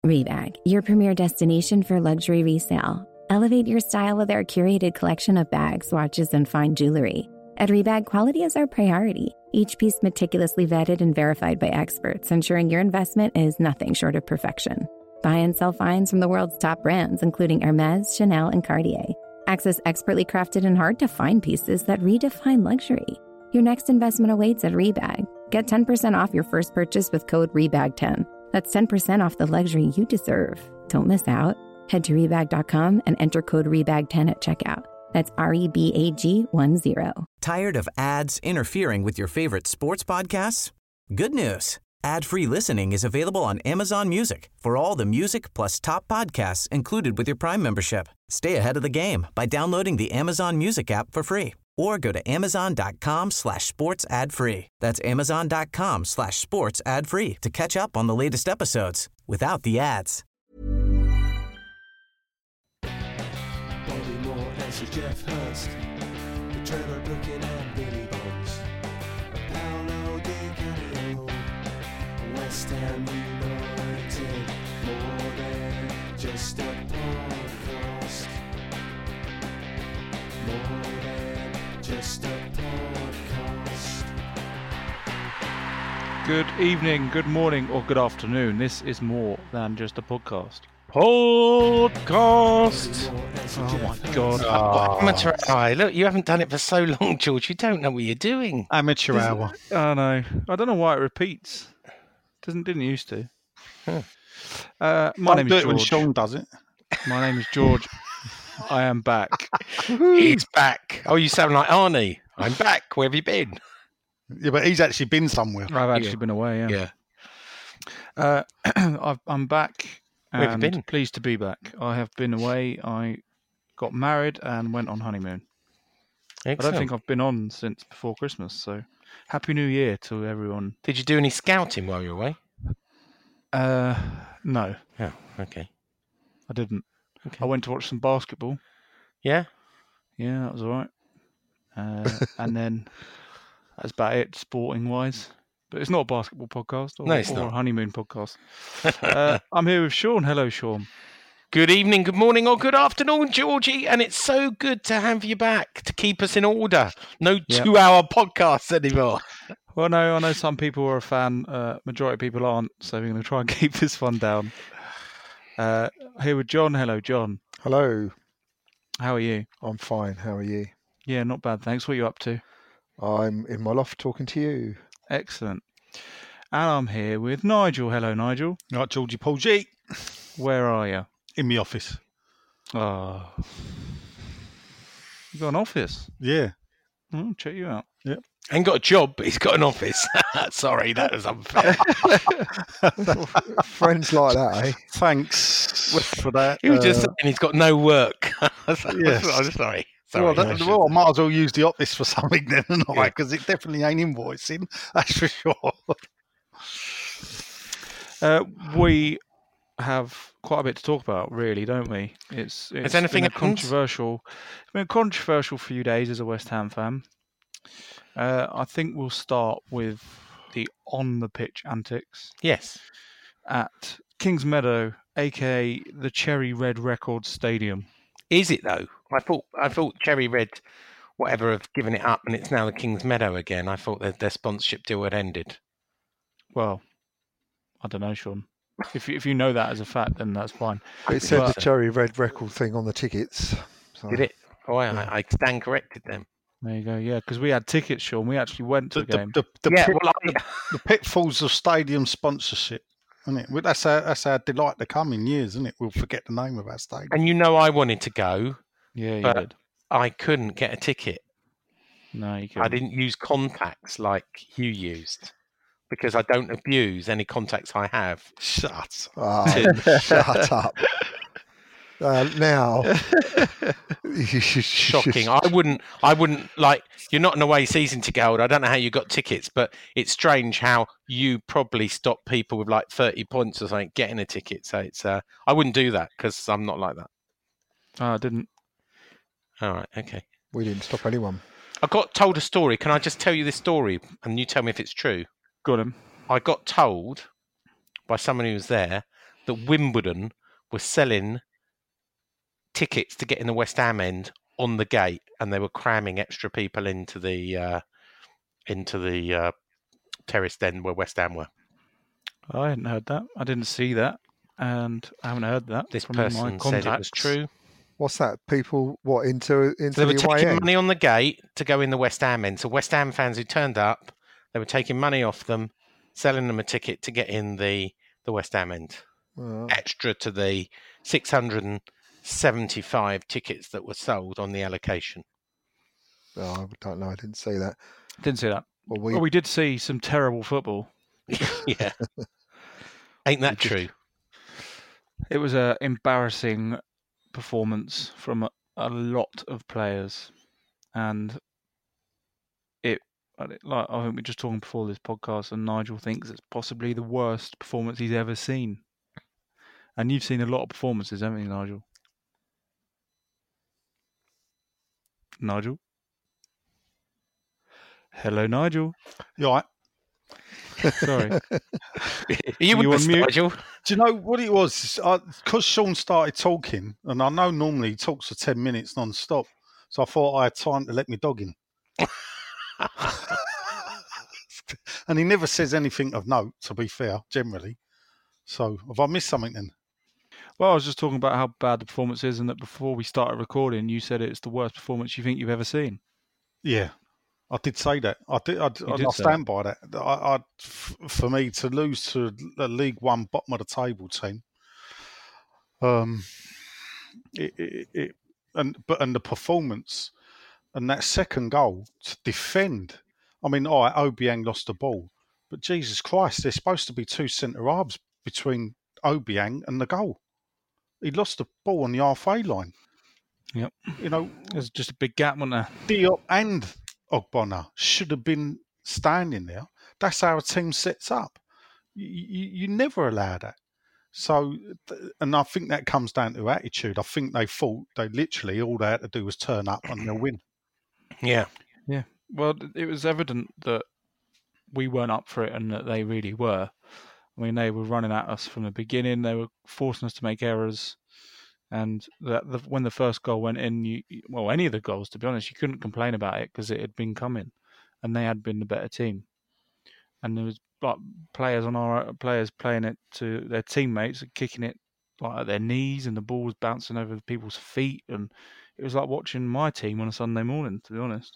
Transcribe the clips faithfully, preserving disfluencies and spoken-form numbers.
Rebag, your premier destination for luxury resale. Elevate your style with our curated collection of bags, watches, and fine jewelry. At Rebag, quality is our priority. Each piece meticulously vetted and verified by experts, ensuring your investment is nothing short of perfection. Buy and sell finds from the world's top brands, including Hermes, Chanel, and Cartier. Access expertly crafted and hard-to-find pieces that redefine luxury. Your next investment awaits at Rebag. Get ten percent off your first purchase with code rebag ten. That's ten percent off the luxury you deserve. Don't miss out. Head to rebag dot com and enter code rebag ten at checkout. That's R E B A G one zero. Tired of ads interfering with your favorite sports podcasts? Good news. Ad-free listening is available on Amazon Music for all the music plus top podcasts included with your Prime membership. Stay ahead of the game by downloading the Amazon Music app for free or go to amazon.com slash sports ad free. That's amazon.com slash sports ad free to catch up on the latest episodes without the ads. Bobby Moore as Jeff Hurst, Trevor Brooking and Billy Bonds, Paolo Di Canio, West Ham United, more than just a podcast, more than just a podcast. Good evening, good morning, or good afternoon. This is more than just a podcast. Podcast! Oh my god. Oh, amateur hour. Look, you haven't done it for so long, George. You don't know what you're doing. Amateur hour. Oh no. I don't know why it repeats. Doesn't didn't used to. Huh. Uh, my Don't name do is it when George. Sean does it. My name is George. I am back. He's back. Oh, you sound like Arnie. I'm back. Where have you been? Yeah, but he's actually been somewhere. I've actually Yeah. been away, yeah. Yeah. Uh, I've, I'm back. Where have you and been? Pleased to be back. I have been away. I got married and went on honeymoon. I Excellent. don't think I've been on since before Christmas, so Happy New Year to everyone. Did you do any scouting while you were away? Uh, no, Oh, okay. I didn't. Okay. I went to watch some basketball. Yeah? Yeah, that was all right. Uh, and then that's about it, sporting-wise. But it's not a basketball podcast or, No, it's or not. a honeymoon podcast. uh, I'm here with Sean. Hello, Sean. Good evening, good morning, or good afternoon, Georgie. And it's so good to have you back to keep us in order. No Yep. two-hour podcasts anymore. Well, no, I know some people are a fan. Uh, majority of people aren't, so we're going to try and keep this one down. Uh, here with John. Hello, John. Hello, How are you? I'm fine. How are you? Yeah, not bad, thanks. What are you up to? I'm in my loft talking to you. Excellent. And I'm here with Nigel. Hello, Nigel. Right, Georgie Paul G. Where are you? In the office. Oh, you got an office? Yeah. Oh, check you out. Ain't got a job, but he's got an office. Sorry, that was unfair. Friends like that, eh? Thanks for that. He was Uh, just saying he's got no work. Yes. I'm sorry. Sorry. well, I that, should- well, I might as well use the office for something then, and I? Yeah. Because it definitely ain't invoicing. That's for sure. Uh, we have quite a bit to talk about, really, don't we? It's, it's anything been a happened? controversial. It's been a controversial few days as a West Ham fan. Uh, I think we'll start with the on the pitch antics Yes. at Kings Meadow, aka the Cherry Red Records Stadium. Is it though? I thought I thought Cherry Red, whatever, have given it up, and it's now the Kings Meadow again. I thought their, their sponsorship deal had ended. Well, I don't know, Sean. If you, if you know that as a fact, then that's fine. It said But- the cherry red record thing on the tickets. So, Did it? Oh, I, Yeah. I, I stand corrected then. There you go. Yeah, because we had tickets, Sean. We actually went to The, the the, game. the, the, yeah, pit- well, I, the, the pitfalls of stadium sponsorship. Isn't it? Well, That's our, that's our delight to come in years, isn't it? We'll forget the name of our stadium. and you know I wanted to go. Yeah, you but- did. I couldn't get a ticket. No, you I couldn't. didn't use contacts like you used because I don't abuse any contacts I have. Shut. Ah, shut up. Uh, now, Shocking. I wouldn't. I wouldn't like. You're not an away season ticket holder. I don't know how you got tickets, but it's strange how you probably stop people with like thirty points or something getting a ticket. So it's. Uh, I wouldn't do that because I'm not like that. Oh, I didn't. All right. Okay. We didn't stop anyone. I got told a story. Can I just tell you this story and you tell me if it's true? Got him. I got told by someone who was there that that Wimbledon was selling tickets to get in the West Ham end on the gate, and they were cramming extra people into the uh, into the uh, terraced end where West Ham were. I hadn't heard that. I didn't see that, and I haven't heard that. This from my person contacts. said it was true. What's that? People what into into So they were the away taking end? money on the gate to go in the West Ham end. So West Ham fans who turned up, they were taking money off them, selling them a ticket to get in the, the West Ham end. Oh, Extra to the six hundred seventy-five tickets that were sold on the allocation. oh, I don't know. I didn't see that. Didn't see that. Well, we, Well, we did see some terrible football. Yeah. Ain't that true? It was an embarrassing performance from a, a lot of players, and it like I think we were just talking before this podcast, and Nigel thinks it's possibly the worst performance he's ever seen. And you've seen a lot of performances, haven't you, Nigel? Nigel? Hello, Nigel. You all right? Sorry. Are you with You us, on mute? Nigel? Do you know what it was? Because Sean started talking, and I know normally he talks for ten minutes non-stop, so I thought I had time to let my dog in. And he never says anything of note, to be fair, generally. So have I missed something then? Well, I was just talking about how bad the performance is, and that before we started recording, you said it's the worst performance you think you've ever seen. Yeah, I did say that. I did. I, I, did I say stand by that. I, I, f- for me to lose to a League One bottom of the table team, um, it, it, it and but and the performance and that second goal to defend. I mean, all right, Obiang lost the ball, but Jesus Christ, there's supposed to be two centre halves between Obiang and the goal. He lost the ball on the halfway line. Yep. You know, There's just a big gap, wasn't there? Diop and Ogbonna should have been standing there. That's how a team sets up. You, you, you never allow that. So, and I think that comes down to attitude. I think they thought they literally all they had to do was turn up and they'll win. Yeah. Yeah. Well, it was evident that we weren't up for it and that they really were. I mean, they were running at us from the beginning. They were forcing us to make errors. And that the, when the first goal went in, you, well, any of the goals, to be honest, you couldn't complain about it because it had been coming, and they had been the better team. And there was like players on our players playing it to their teammates, kicking it like at their knees, and the ball was bouncing over people's feet, and it was like watching my team on a Sunday morning. To be honest,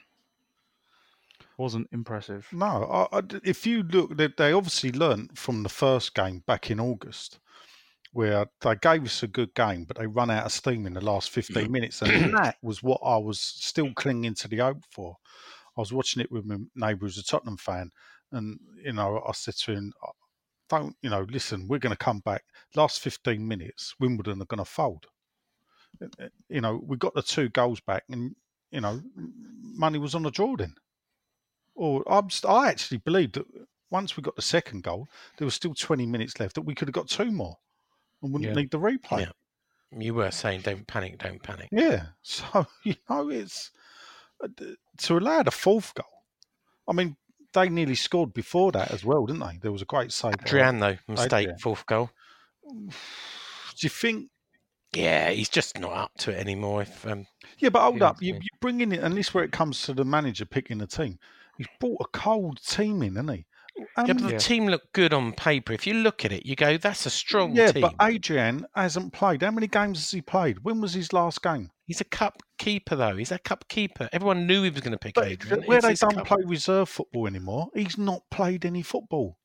wasn't impressive. No, I, I, if you look, they, they obviously learnt from the first game back in August, where they gave us a good game, but they run out of steam in the last fifteen minutes. And that was what I was still clinging to the hope for. I was watching it with my neighbour who's a Tottenham fan. And, you know, I said to him, don't, you know, listen, we're going to come back. Last fifteen minutes, Wimbledon are going to fold. You know, we got the two goals back and, you know, money was on the draw then. Or I'm, I actually believed that once we got the second goal, there was still twenty minutes left, that we could have got two more and wouldn't Yeah. need the replay. Yeah. You were saying, don't panic, don't panic. Yeah. So, you know, it's to allow the fourth goal. I mean, they nearly scored before that as well, didn't they? There was a great save. by Adrian, though, mistake, Adrian. fourth goal. Do you think? Yeah, he's just not up to it anymore. If um, Yeah, but hold Yeah, up. You, yeah. you bring in it, and this is where it comes to the manager picking the team. He's brought a cold team in, hasn't he? yeah, but Um, the Yeah. team looked good on paper. If you look at it, you go, that's a strong yeah, team. but Adrian hasn't played. How many games has he played? When was his last game? He's a cup keeper, though. He's a cup keeper. Everyone knew he was going to pick But Adrian. where It's they his don't cup. play reserve football anymore, he's not played any football.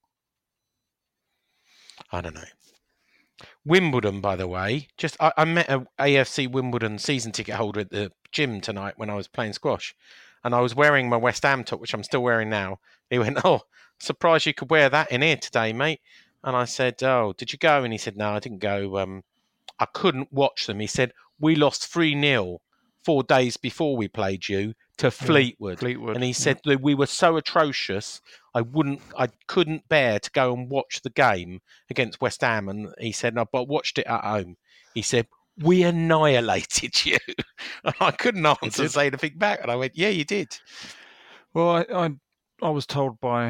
I don't know. Wimbledon, by the way, just I, I met a A F C Wimbledon season ticket holder at the gym tonight when I was playing squash, and I was wearing my West Ham top, which I'm still wearing now. He went, "Oh, surprised you could wear that in here today, mate." And I said, "Oh, did you go?" And he said, "No, I didn't go. Um, I couldn't watch them." He said, "We lost three nil four days before we played you to Fleetwood." Fleetwood. And he said that we were so atrocious, I wouldn't, I couldn't bear to go and watch the game against West Ham. And he said, "No, but I watched it at home." He said, "We annihilated you." And I couldn't answer and say anything back. And I went, "Yeah, you did." Well, I, I I was told by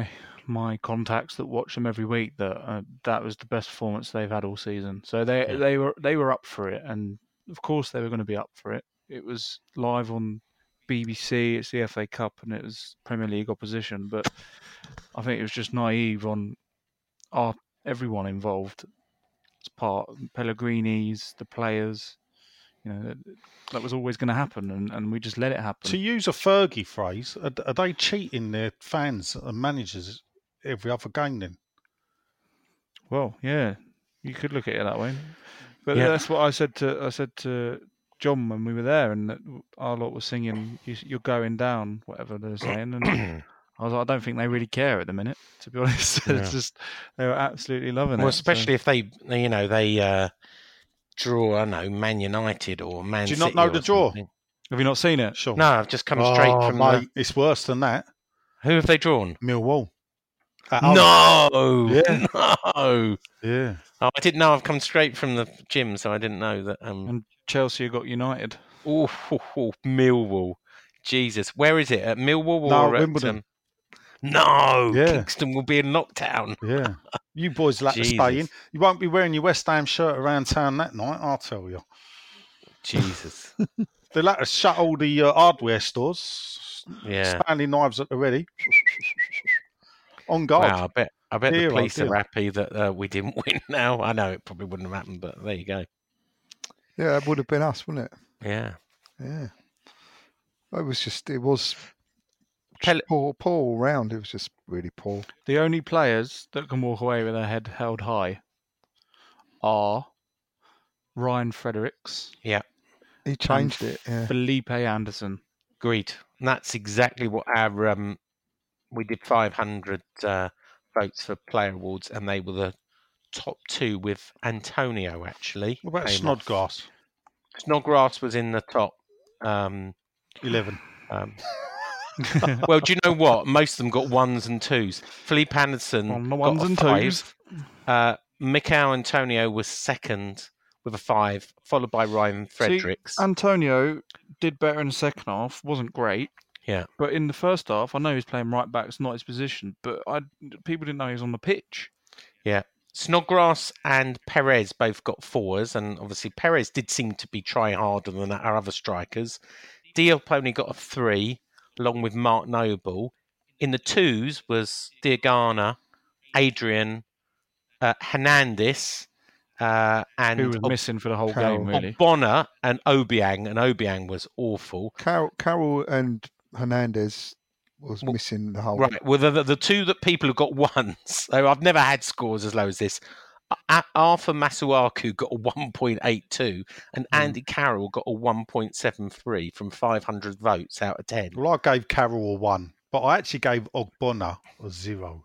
my contacts that watch them every week that uh, that was the best performance they've had all season. So they Yeah. they were they were up for it, and of course they were going to be up for it. It was live on B B C. It's the F A Cup, and it was Premier League opposition. But I think it was just naive on our everyone involved. It's part Pellegrini's, the players. You know, that, that was always going to happen, and, and we just let it happen. To use a Fergie phrase, are, are they cheating their fans and managers every other game then? Well, yeah, you could look at it that way. But Yeah. that's what I said to I said to John when we were there, and that our lot was singing "You- "You're Going Down," whatever they were saying, and I was like, I don't think they really care at the minute, to be honest. Yeah. It's just they were absolutely loving Well, it. so- especially if they, you know, they uh, draw, I don't know, Man United or Man Do you City. not know or the draw? something. Have you not seen it? Sure. No, I've just come straight Oh, from mate, it's worse than that. the... Who have they drawn? Millwall. At home. No! Yeah. No! Yeah. Oh, I didn't know. I've come straight from the gym, so I didn't know that. Um, And Chelsea got United. oh, oh, oh, Millwall. Jesus. Where is it? At Millwall No, or at... Wimbledon. Um... No! Yeah. Kingston will be in lockdown. Yeah. You boys like to stay in. Jesus. You won't be wearing your West Ham shirt around town that night, I'll tell you. Jesus. They'll have to shut all the uh, hardware stores. Yeah. Stanley knives at the ready. On guard. Wow, I bet I bet Dear, the oh police dear. are happy that uh, we didn't win now. I know it probably wouldn't have happened, but there you go. Yeah, it would have been us, wouldn't it? Yeah. Yeah. It was just, it was Pel- just poor, poor all round. It was just really poor. The only players that can walk away with their head held high are Ryan Fredericks, Yeah. He changed it. Yeah. Felipe Anderson. Agreed. And that's exactly what our um we did five hundred uh, votes for player awards, and they were the top two with Antonio actually. What about came off. Snodgrass? Snodgrass was in the top. Um, eleven. um, well, do you know what? Most of them got ones and twos. Felipe Anderson On the got ones a and five. twos. Uh, Mikel Antonio was second with a five, followed by Ryan Fredericks. See, Antonio did better in the second half. Wasn't great. Yeah. But in the first half, I know he's playing right back. It's not his position. But I people didn't know he was on the pitch. Yeah. Snodgrass and Perez both got fours, and obviously Perez did seem to be trying harder than our other strikers. Diop only got a three, along with Mark Noble. In the twos was Diagana, Adrian, uh, Hernandez, uh, and Who was Ob- missing for the whole Carroll. game, really. Obona and Obiang, and Obiang was awful. Carroll, Carroll and Hernandez was Well, missing the whole. Right. Well, the, the, the two that people have got ones. So I've never had scores as low as this. A- Arthur Masuaku got a one point eight two, and Andy Carroll got a one point seven three from five hundred votes out of ten. Well, I gave Carroll a one, but I actually gave Ogbonna a zero.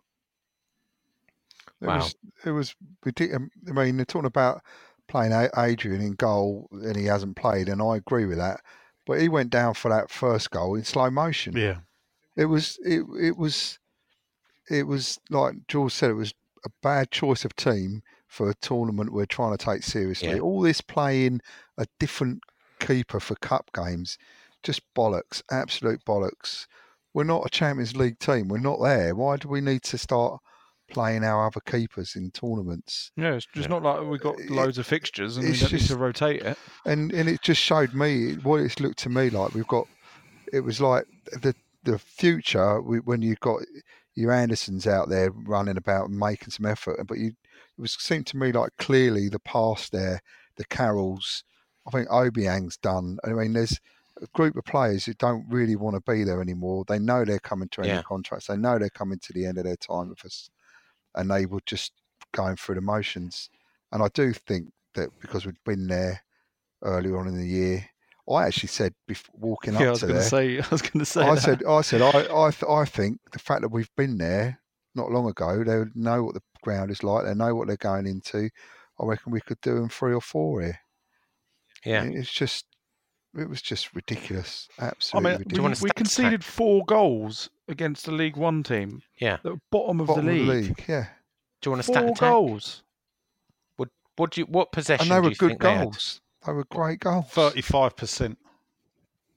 It Wow. was it was ridiculous. I mean, they're talking about playing A- Adrian in goal, and he hasn't played, and I agree with that. But he went down for that first goal in slow motion. Yeah. It was it it was it was like George said. It was a bad choice of team for a tournament we're trying to take seriously. Yeah. All this playing a different keeper for cup games, just bollocks, absolute bollocks. We're not a Champions League team. We're not there. Why do we need to start playing our other keepers in tournaments? Yeah, it's just not like we've got It- loads of fixtures and we it's don't need just- to rotate it. And and it just showed me what it's looked to me like. We've got. It was like the the future we, when you've got your Andersons out there running about and making some effort, but you it was seemed to me like clearly the past there, the Carrolls. I think Obiang's done. I mean, there's a group of players who don't really want to be there anymore. They know they're coming to end Yeah. of contracts. They know they're coming to the end of their time with us, and they were just going through the motions. And I do think that because we'd been there earlier on in the year, I actually said before walking Yeah, I up was to going to there, say. I was going to say. I that. said, I said, I, I, th- I think the fact that we've been there not long ago, they would know what the ground is like. They know what they're going into. I reckon we could do them three or four here. Yeah. It's just, it was just ridiculous. I Absolutely mean, Do you we, want ridiculous. to we stats conceded four goals against the League One team. Yeah. At the bottom of Bottom the of league. the league, yeah. Do you want to Four stat attack? goals. What, what do you? What possession And they do were you good think they had? goals. They were great goals. thirty-five percent.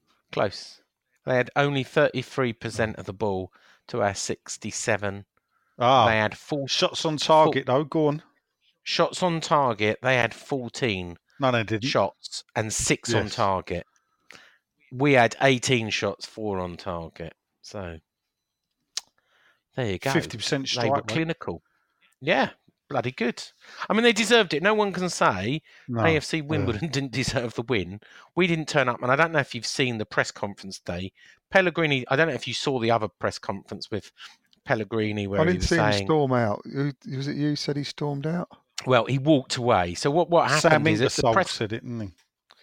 Close. They had only thirty-three percent of the ball to our sixty-seven. Ah, they had four shots on target, though. Go on. shots on target. They had fourteen No, they didn't. shots and six on Yes. target. We had eighteen shots, four on target. So there you go. fifty percent They were strike rate. clinical. Yeah, bloody good. I mean, they deserved it. No one can say No. A F C yeah. Wimbledon didn't deserve the win. We didn't turn up, and I don't know if you've seen the press conference today. Pellegrini, I don't know if you saw the other press conference with Pellegrini where I he didn't was see him saying, storm out. Who, was it you said he stormed out? well, he walked away. So what, what Sam happened is that the Ingersoll press... said it, didn't he?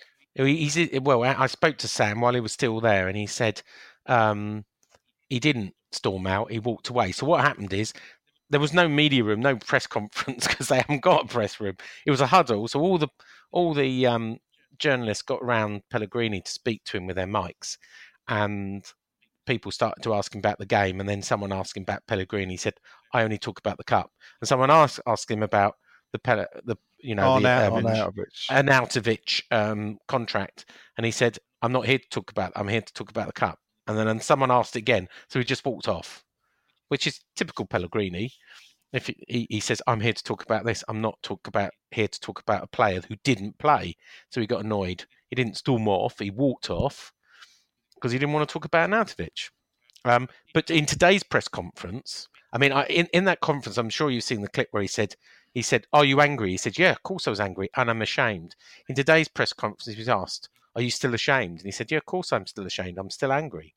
He, he's, well, I spoke to Sam while he was still there, and he said um, he didn't storm out. He walked away. So what happened is there was no media room, no press conference because they haven't got a press room. It was a huddle. So all the all the um, journalists got around Pellegrini to speak to him with their mics, and people started to ask him about the game. And then someone asked him about Pellegrini. He said, "I only talk about the cup." And someone asked asked him about the Pele, the you know On the out- um, On Arnautovic. Arnautovic um, contract, and he said, "I'm not here to talk about. I'm here to talk about the cup." And then and someone asked again, so he just walked off, which is typical Pellegrini. If he, he says, "I'm here to talk about this. I'm not talk about here to talk about a player who didn't play," so he got annoyed. He didn't storm off. He walked off because he didn't want to talk about Arnautovic. Um, but in today's press conference, I mean, I, in in that conference, I'm sure you've seen the clip where he said. He said, "Are you angry?" He said, "Yeah, of course I was angry, and I'm ashamed." In today's press conference, he was asked, "Are you still ashamed?" And he said, "Yeah, of course I'm still ashamed. I'm still angry."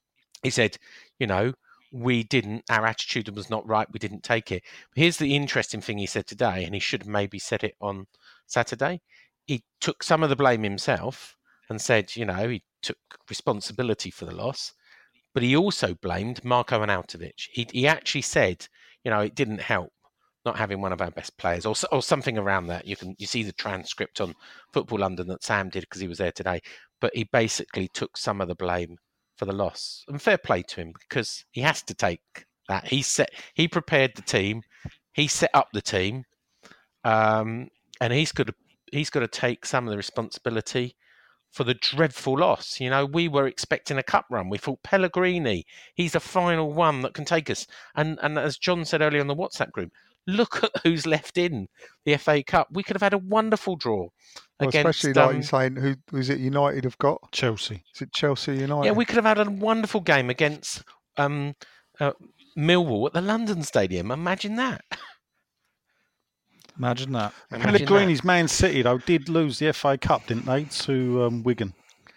He said, "You know, we didn't, our attitude was not right. We didn't take it." But here's the interesting thing he said today, and he should have maybe said it on Saturday. He took some of the blame himself and said, you know, he took responsibility for the loss, but he also blamed Marko Arnautovic. He, he actually said, you know, it didn't help not having one of our best players, or or something around that. You can you see the transcript on Football London that Sam did because he was there today. But he basically took some of the blame for the loss, and fair play to him because he has to take that. He set, he prepared the team, he set up the team, um, and he's got to he's got to take some of the responsibility for the dreadful loss. You know, we were expecting a cup run. We thought Pellegrini, he's the final one that can take us. And and as John said earlier on the WhatsApp group, look at who's left in the F A Cup. We could have had a wonderful draw Well, against. especially like um, you're saying, who was it? United have got? Chelsea. Is it Chelsea United? yeah, we could have had a wonderful game against um, uh, Millwall at the London Stadium. Imagine that. Imagine that. Imagine Pellegrini's Man City, though, did lose the F A Cup, didn't they, to um, Wigan?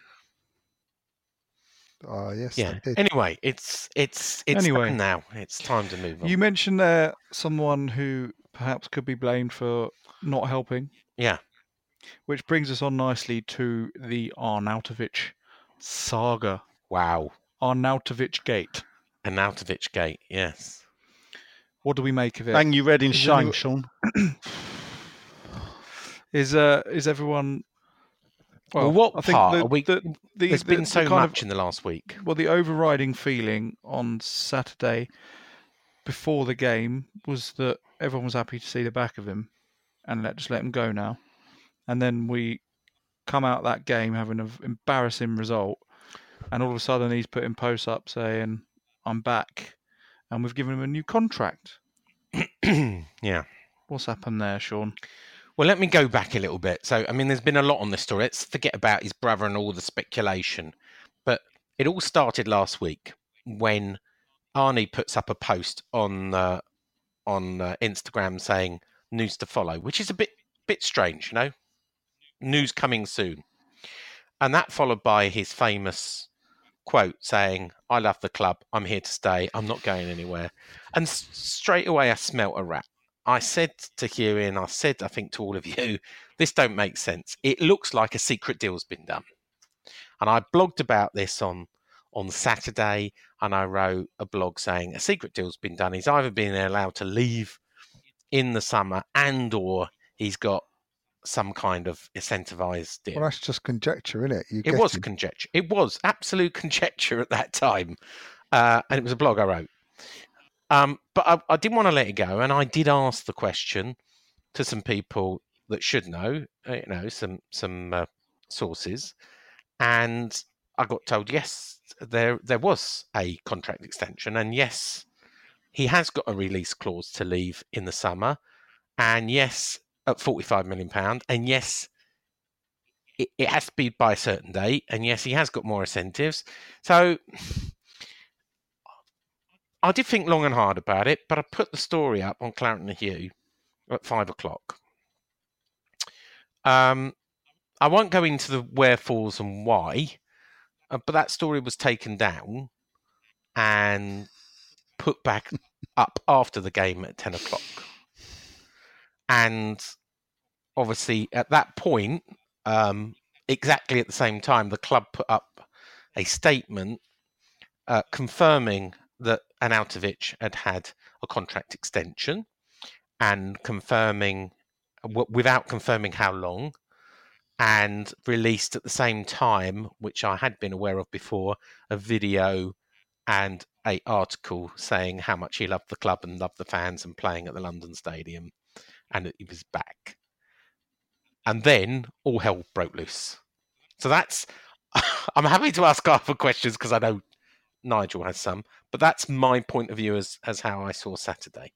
Oh yes, Yeah. they did. Anyway, it's it's it's Anyway. done now. It's time to move on. You mentioned there someone who perhaps could be blamed for not helping, Yeah. which brings us on nicely to the Arnautovic saga. Wow. Arnautovic gate. Arnautovic gate. Yes. What do we make of it? Hang you red in Is shame, anyone- Sean. Is uh is everyone? Well, what I think part the, are we- the, the, There's the- been the so kind much in the last week. Of, well, the overriding feeling on Saturday before the game was that everyone was happy to see the back of him and let just let him go now. And then we come out that game having an embarrassing result, and all of a sudden he's putting posts up saying, "I'm back," and we've given him a new contract. Yeah. What's happened there, Sean? Well, let me go back a little bit. So, I mean, there's been a lot on this story. Let's forget about his brother and all the speculation. But it all started last week when Arnie puts up a post on uh, on uh, Instagram saying news to follow, which is a bit bit strange, you know? News coming soon. And that followed by his famous quote saying, "I love the club. I'm here to stay. I'm not going anywhere." And s- straight away I smelt a rat. I said to Hugh, I said, I think, to all of you, this don't make sense. It looks like a secret deal's been done. And I blogged about this on, on Saturday, and I wrote a blog saying a secret deal's been done. He's either been allowed to leave in the summer and or he's got some kind of incentivized deal. Well, that's just conjecture, isn't it? You It get was him. conjecture. It was absolute conjecture at that time. Uh, and it was a blog I wrote. Um, but I, I didn't want to let it go. And I did ask the question to some people that should know, uh, you know, some some uh, sources. And I got told, yes, there there was a contract extension. And yes, he has got a release clause to leave in the summer. And yes, at forty-five million pounds. And yes, it, it has to be by a certain date. And yes, he has got more incentives. So I did think long and hard about it, but I put the story up on Claret and Hugh at five o'clock. Um, I won't go into the wherefores and why, uh, but that story was taken down and put back up after the game at ten o'clock. And obviously, at that point, um, exactly at the same time, the club put up a statement uh, confirming that Arnautovic had had a contract extension and confirming, w- without confirming how long, and released at the same time, which I had been aware of before, a video and a article saying how much he loved the club and loved the fans and playing at the London Stadium, and that he was back. And then all hell broke loose. So that's, I'm happy to ask Arthur questions because I know Nigel has some, but that's my point of view as, as how I saw Saturday.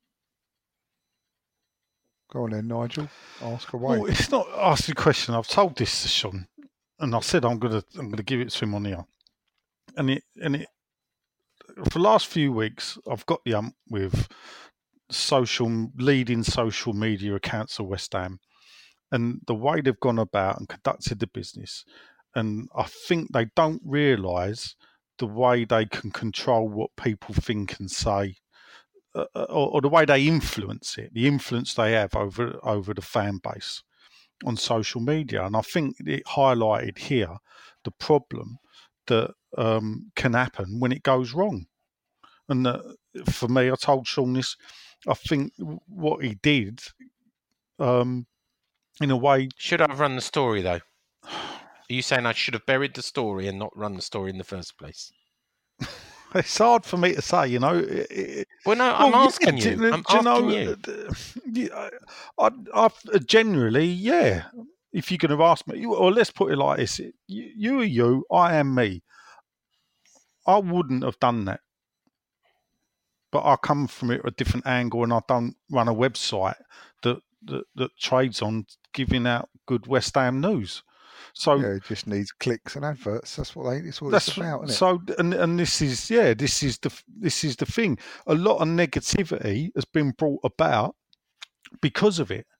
Go on then, Nigel. Ask away. Well, it's not asking a question. I've told this to Sean, and I said I'm gonna I'm gonna give it to him on here. And it and it for the last few weeks, I've got the ump with social leading social media accounts of West Ham, and the way they've gone about and conducted the business. And I think they don't realise the way they can control what people think and say, uh, or, or the way they influence it, the influence they have over over the fan base on social media. And I think it highlighted here the problem that um, can happen when it goes wrong. And uh, for me, I told Sean this, I think what he did, um, in a way... Should I have run the story, though? Are you saying I should have buried the story and not run the story in the first place? It's hard for me to say, you know. It, well, no, I'm well, asking yeah, you. Do, I'm do you asking know, you. I, I, I, generally, yeah. If you're going to ask me, or let's put it like this: you, you are you, I am me. I wouldn't have done that, but I come from it at a different angle, and I don't run a website that that, that trades on giving out good West Ham news. So yeah, it just needs clicks and adverts. That's what they. It's what that's it's about, isn't it? So, and and this is yeah, this is the this is the thing. A lot of negativity has been brought about because of it,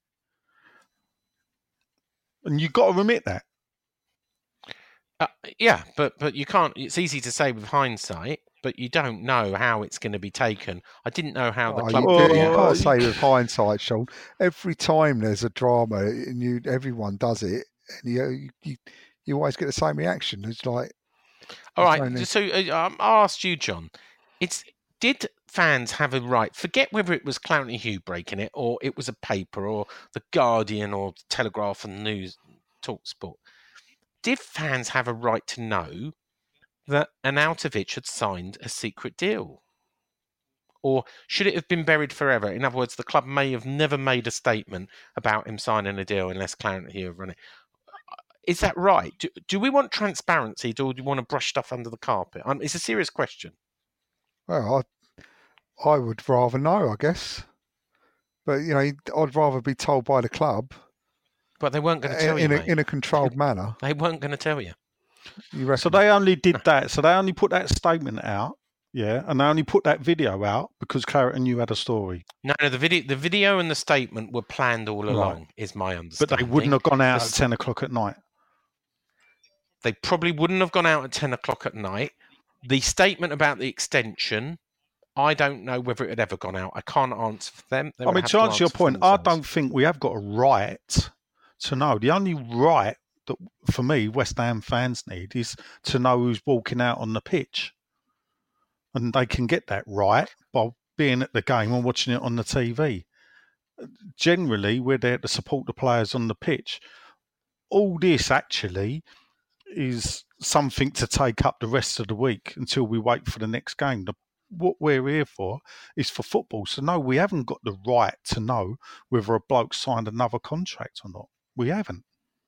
and you've got to admit that. Uh, yeah, but but you can't. It's easy to say with hindsight, but you don't know how it's going to be taken. I didn't know how the Oh, club. you, Oh, do- you yeah. can't say with hindsight, Sean. Every time there's a drama, and you everyone does it, and you you you always get the same reaction. It's like, All right. only... So uh, um, I asked you, John. It's did fans have a right? Forget whether it was Claret and Hugh breaking it, or it was a paper, or the Guardian, or Telegraph and News, TalkSport. Did fans have a right to know that Arnautovic had signed a secret deal? Or should it have been buried forever? In other words, the club may have never made a statement about him signing a deal unless Claret and Hugh have run it. Is that right? Do, do we want transparency, or do we want to brush stuff under the carpet? Um, it's a serious question. Well, I, I would rather know, I guess. But, you know, I'd rather be told by the club. But they weren't going to tell in you, a, mate. in a controlled manner. They weren't going to tell you. You reckon? So they only did that. So they only put that statement out, yeah, and they only put that video out because Claret and Hugh had a story. No, no, the video, the video and the statement were planned all along, Right. is my understanding. But they wouldn't have gone out The- at ten o'clock at night. They probably wouldn't have gone out at ten o'clock at night. The statement about the extension, I don't know whether it had ever gone out. I can't answer for them. They I would mean, have to answer your for point, I themselves. don't think we have got a right to know. The only right that, for me, West Ham fans need is to know who's walking out on the pitch. And they can get that right by being at the game and watching it on the T V. Generally, we're there to support the players on the pitch. All this actually is something to take up the rest of the week until we wait for the next game. The, what we're here for is for football. So, no, we haven't got the right to know whether a bloke signed another contract or not. We haven't.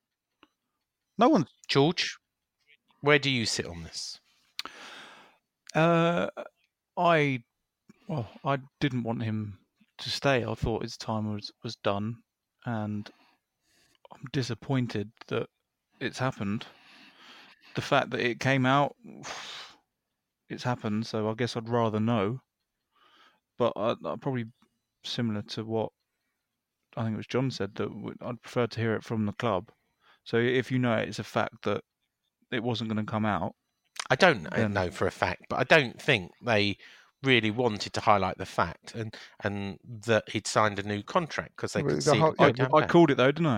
No one. George, where do you sit on this? Uh, I Well, I didn't want him to stay. I thought his time was, was done, and I'm disappointed that it's happened. The fact that it came out, it's happened, so I guess I'd rather know. But I, I probably similar to what I think it was John said, that I'd prefer to hear it from the club. So if you know it's a fact that it wasn't going to come out, I don't then- know for a fact, but I don't think they really wanted to highlight the fact and and that he'd signed a new contract because they Well, could the see whole- it would I, go down I bad. called it though, didn't I?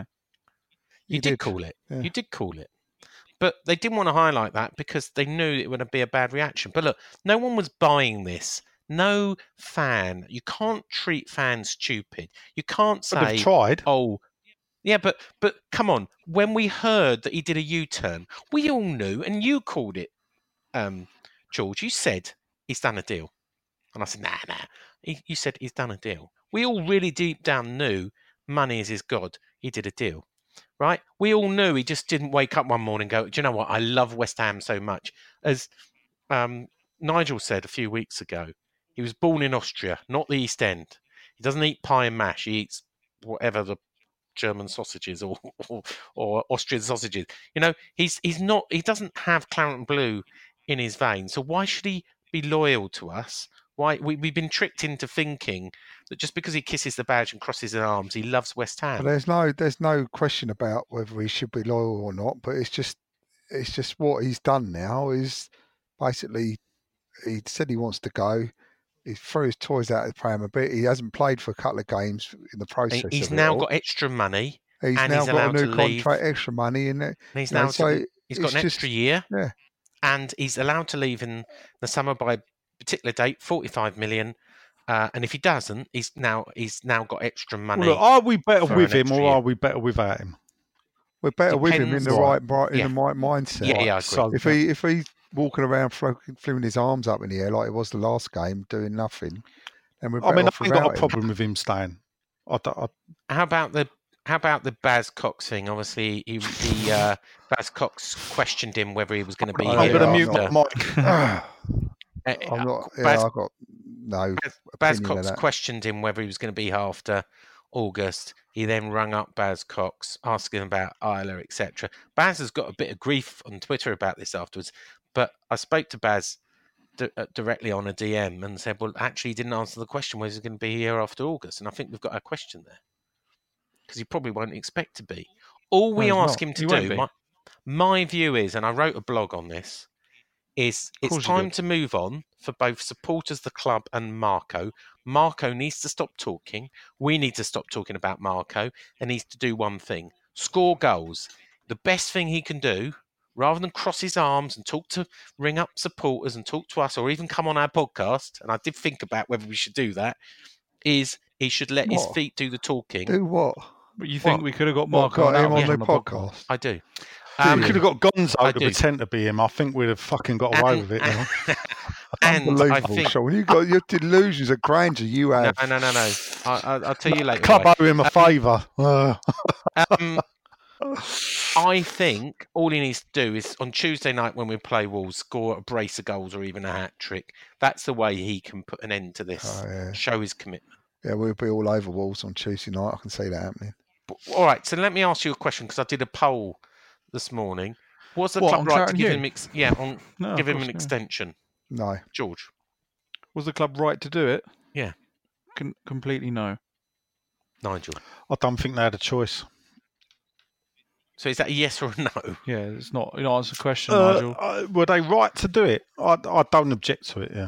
You, You did, did, call it. yeah. You did call it. But they didn't want to highlight that because they knew it would be a bad reaction. But look, no one was buying this. No fan. You can't treat fans stupid. You can't But they've say, tried. oh, yeah, but but come on. When we heard that he did a U-turn, we all knew, and you called it, um, George. You said he's done a deal. And I said, nah, nah. He, you said he's done a deal. We all really deep down knew money is his god. He did a deal, right? We all knew he just didn't wake up one morning and go, do you know what? I love West Ham so much. As um, Nigel said a few weeks ago, he was born in Austria, not the East End. He doesn't eat pie and mash. He eats whatever the German sausages or, or, or Austrian sausages. You know, he's he's not. He doesn't have claret and blue in his veins. So why should he be loyal to us? Why we, we've been tricked into thinking that just because he kisses the badge and crosses his arms, he loves West But Ham. there's no there's no question about whether he should be loyal or not. But it's just it's just what he's done now is basically he said he wants to go. He threw his toys out of the pram a bit. He hasn't played for a couple of games in the process. He's of it now all. got extra money. He's and now he's got a allowed new to leave. contract, extra money in it. And he's You know, now so to, he's got it's an just- extra year. yeah. And he's allowed to leave in the summer by a particular date, forty-five million. Uh, and if he doesn't, he's now he's now got extra money. Well, look, are we better for with an him extra or year. are we better without him? We're better with him in Depends the what- right, right in yeah. the right mindset. Yeah, yeah, I agree. So, If he if he's walking around flo- flinging his arms up in the air like it was the last game, doing nothing, then we're I better mean, I off ain't got without a him. problem with him staying. I, don't- I, How about the how about the Baz Cox thing? Obviously, he, he uh, Baz Cox questioned him whether he was going to be Oh, I'm here going to yeah, mute after. my mic. I'm Uh, not. Yeah, Baz, I've got no. Baz, Baz opinion of Cox that. questioned him whether he was going to be here after August. He then rung up Baz Cox, asking about Isla, et cetera. Baz has got a bit of grief on Twitter about this afterwards, but I spoke to Baz di- uh, directly on a D M and said, well, actually, he didn't answer the question whether he's going to be here after August. And I think we've got our question there because he probably won't expect to be. All we No, he's ask not. him to He won't do, be. my, my view is, and I wrote a blog on this, is Of it's course you time did. to move on for both supporters, the club, and Marco. Marco needs to stop talking. We need to stop talking about Marco and needs to do one thing: score goals. The best thing he can do, rather than cross his arms and talk to, ring up supporters and talk to us, or even come on our podcast, and I did think about whether we should do that, is he should let his What? feet do the talking. Do what? But you think What? we could have got What Marco got and him Albion on the on podcast? I do. Do Um, we you? could have got Gonzo I to do. pretend to be him. I think we'd have fucking got away with it now. and I Unbelievable, think Sean. You got your delusions of grandeur. You no, have. no, no, no. I, I, I'll tell you later. Club why. owe him a favour. Uh, Um, I think all he needs to do is on Tuesday night when we play Wolves, score a brace of goals or even a hat trick. That's the way he can put an end to this. Oh, yeah. Show his commitment. Yeah, we'll be all over Wolves on Tuesday night. I can see that happening. But, all right, so let me ask you a question because I did a poll this morning. Was the What, club on right Claret to and give Hugh? him ex- yeah on No, of give him course, an yeah. extension, No. George? Was the club right to do it? Yeah. Con- completely no. Nigel. I don't think they had a choice. So is that a yes or a no? Yeah, it's not. You know, answer the question, Uh, Nigel. uh, were they right to do it? I, I don't object to it. Yeah,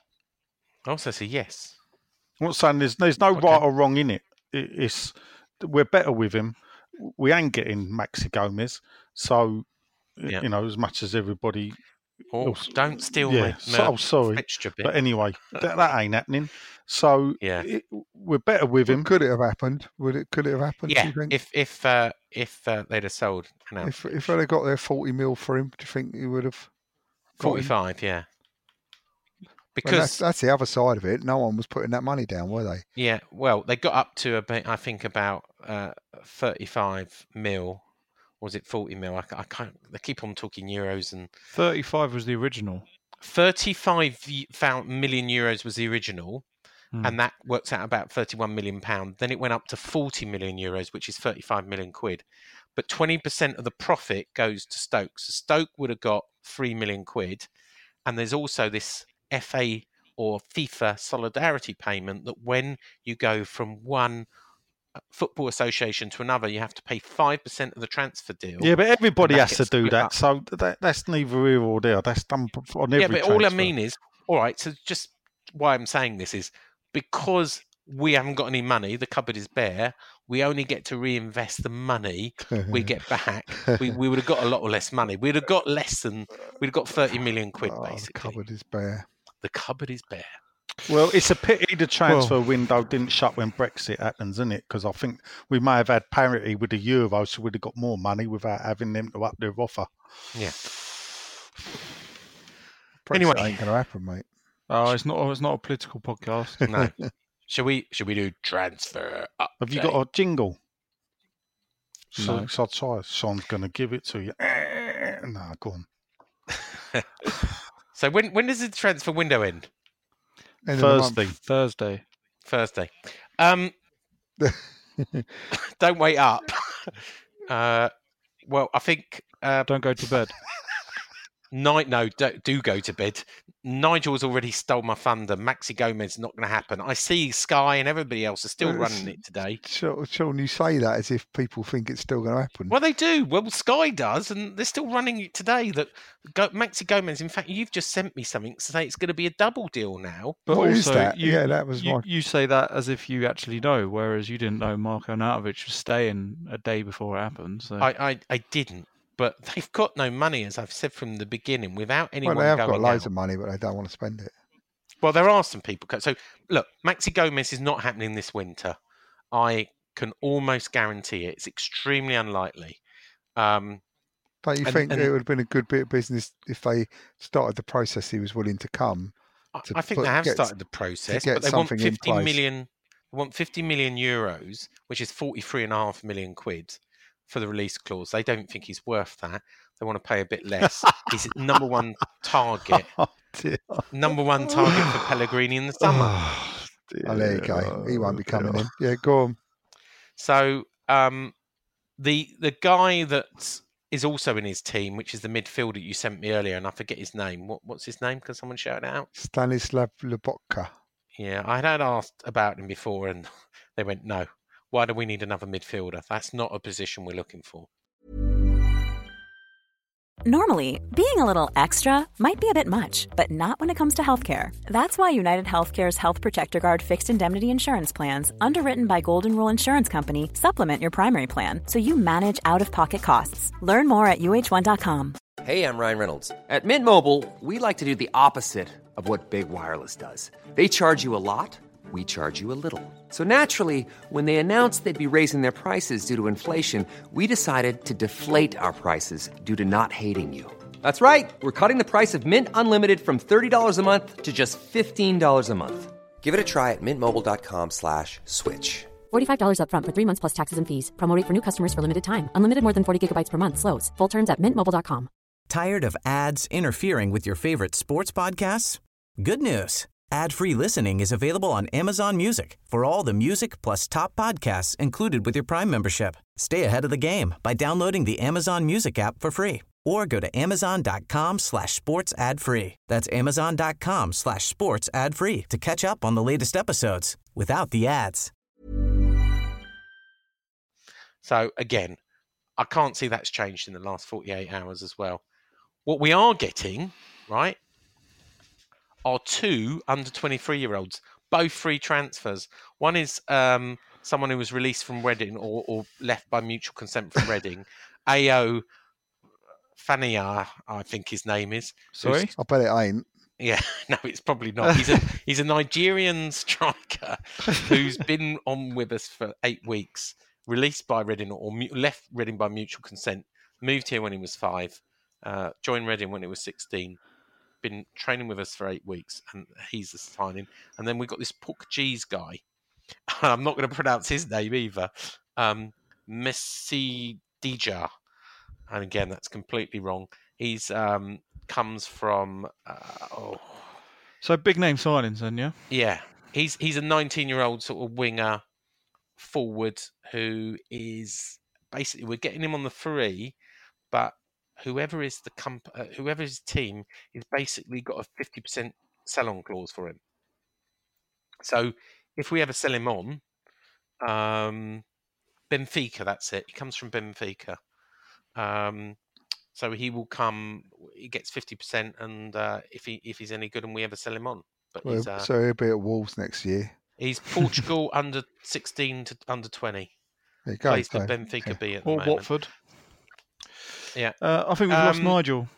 I also say yes. I'm not saying there's there's no Okay. right or wrong in it. it. It's we're better with him. We ain't getting Maxi Gomez, so Yeah. you know as much as everybody. Oh, else- don't steal yeah. my, So, my oh, sorry, fixture bit. but anyway, that, that ain't happening. So Yeah. it, we're better with him. Could it have happened? Would it? Could it have happened? yeah, Do you think? if if uh, if uh, they'd have sold an If outfit. if they'd have got their forty mil for him, do you think he would have? got him? forty-five, yeah. Well, Because that's, that's the other side of it. No one was putting that money down, were they? yeah, well, they got up to about, I think about uh, thirty-five mil. Or was it forty mil? I, ca- I can't. They keep on talking euros and thirty-five was the original. thirty-five million euros was the original, Hmm. and that works out about thirty-one million pounds. Then it went up to forty million euros, which is thirty-five million quid. But twenty percent of the profit goes to Stoke. So Stoke would have got three million quid. And there's also this F A or FIFA solidarity payment that when you go from one football association to another, you have to pay five percent of the transfer deal. Yeah, but everybody And that has to gets do split that. up. So that, that's neither here or there. That's done on every Yeah, but all I transfer. mean is, all right, so just why I'm saying this is because we haven't got any money, the cupboard is bare, we only get to reinvest the money we get back. We we would have got a lot less money. We'd have got less than, we'd have got thirty million quid, Oh, the basically. cupboard is bare. The cupboard is bare. Well, it's a pity the transfer window didn't shut when Brexit happens, isn't it? Because I think we may have had parity with the euro, so we'd have got more money without having them to up their offer. Yeah. Brexit Anyway. ain't going to happen, mate. Oh, it's not. It's not a political podcast. No. Should we should we do transfer update? Have you got a jingle? So, No. so I'll try. Sean's going to give it to you. No, go on. So when when does the transfer window end? End of the month. Thursday. Thursday. Thursday. Um, don't wait up. Uh, well, I think uh, Don't go to bed. night. No, do, do go to bed. Nigel's already stole my thunder. Maxi Gomez not going to happen. I see Sky and everybody else are still Yes. running it today. Sean, Sean, you say that as if people think it's still going to happen. Well, they do. Well, Sky does, and they're still running it today. That Go, Maxi Gomez. In fact, you've just sent me something to say it's going to be a double deal now. But What also, is that? You, Yeah, that was you, my- you say that as if you actually know, whereas you didn't know Marko Arnautovic was staying a day before it happened. So. I, I, I didn't. But they've got no money, as I've said from the beginning, without anyone Well, they have going got loads out. of money, but they don't want to spend it. Well, there are some people. co- So, look, Maxi Gomez is not happening this winter. I can almost guarantee it. It's extremely unlikely. Um, Don't you And- think and- it would have been a good bit of business if they started the process he was willing to come? I, To I think put- they have get- started the process, get but they want something in fifty place. million. They want fifty million euros, which is forty-three and a half million quid for the release clause. They don't think he's worth that. They want to pay a bit less. He's number one target. Oh, dear. Number one target for Pellegrini in the summer. Oh, dear. Oh, there you go. He won't be coming dear. in. Yeah, go on. So um, the the guy that is also in his team, which is the midfielder you sent me earlier, and I forget his name. What what's his name? Can someone shout it out? Stanislav Lobotka. Yeah, I had asked about him before, and they went, "No. Why do we need another midfielder? That's not a position we're looking for." Normally, being a little extra might be a bit much, but not when it comes to healthcare. That's why United Healthcare's Health Protector Guard fixed indemnity insurance plans, underwritten by Golden Rule Insurance Company, supplement your primary plan so you manage out-of-pocket costs. Learn more at U H one dot com. Hey, I'm Ryan Reynolds. At Mint Mobile, we like to do the opposite of what Big Wireless does. They charge you a lot, we charge you a little. So naturally, when they announced they'd be raising their prices due to inflation, we decided to deflate our prices due to not hating you. That's right. We're cutting the price of Mint Unlimited from thirty dollars a month to just fifteen dollars a month. Give it a try at mintmobile.com slash switch. forty-five dollars up front for three months plus taxes and fees. Promo rate for new customers for limited time. Unlimited more than forty gigabytes per month. Slows full terms at mint mobile dot com. Tired of ads interfering with your favorite sports podcasts? Good news. Ad-free listening is available on Amazon Music for all the music plus top podcasts included with your Prime membership. Stay ahead of the game by downloading the Amazon Music app for free or go to amazon.com slash sports ad free. That's amazon.com slash sports ad free to catch up on the latest episodes without the ads. So again, I can't see that's changed in the last forty-eight hours as well. What we are getting, right, are two under twenty-three-year-olds, both free transfers. One is um, someone who was released from Reading or, or left by mutual consent from Reading. A O Fania, I think his name is. Sorry? who's- I bet it ain't. Yeah, no, it's probably not. He's a he's a Nigerian striker who's been on with us for eight weeks, released by Reading or mu- left Reading by mutual consent, moved here when he was five, uh, joined Reading when he was sixteen, been training with us for eight weeks, and he's the signing. And then we've got this Portuguese guy. I'm not going to pronounce his name either. Um, Messi Dija. And again, that's completely wrong. He's um, comes from. Uh, oh, So big name signings then, yeah? yeah, he's he's a nineteen-year-old sort of winger forward who is basically we're getting him on the free, but whoever is the comp, uh, whoever his team is basically got a fifty percent sell-on clause for him. So if we ever sell him on, um, Benfica, that's it. He comes from Benfica. Um, so he will come. He gets fifty percent, and uh, if he if he's any good, and we ever sell him on, but Well, he's uh, so he'll be at Wolves next year. he's Portugal under sixteen to under twenty. There you go. Plays for Dave. Benfica Yeah. B at the Or moment. Watford. Yeah. Uh, I think we've lost Um, Nigel.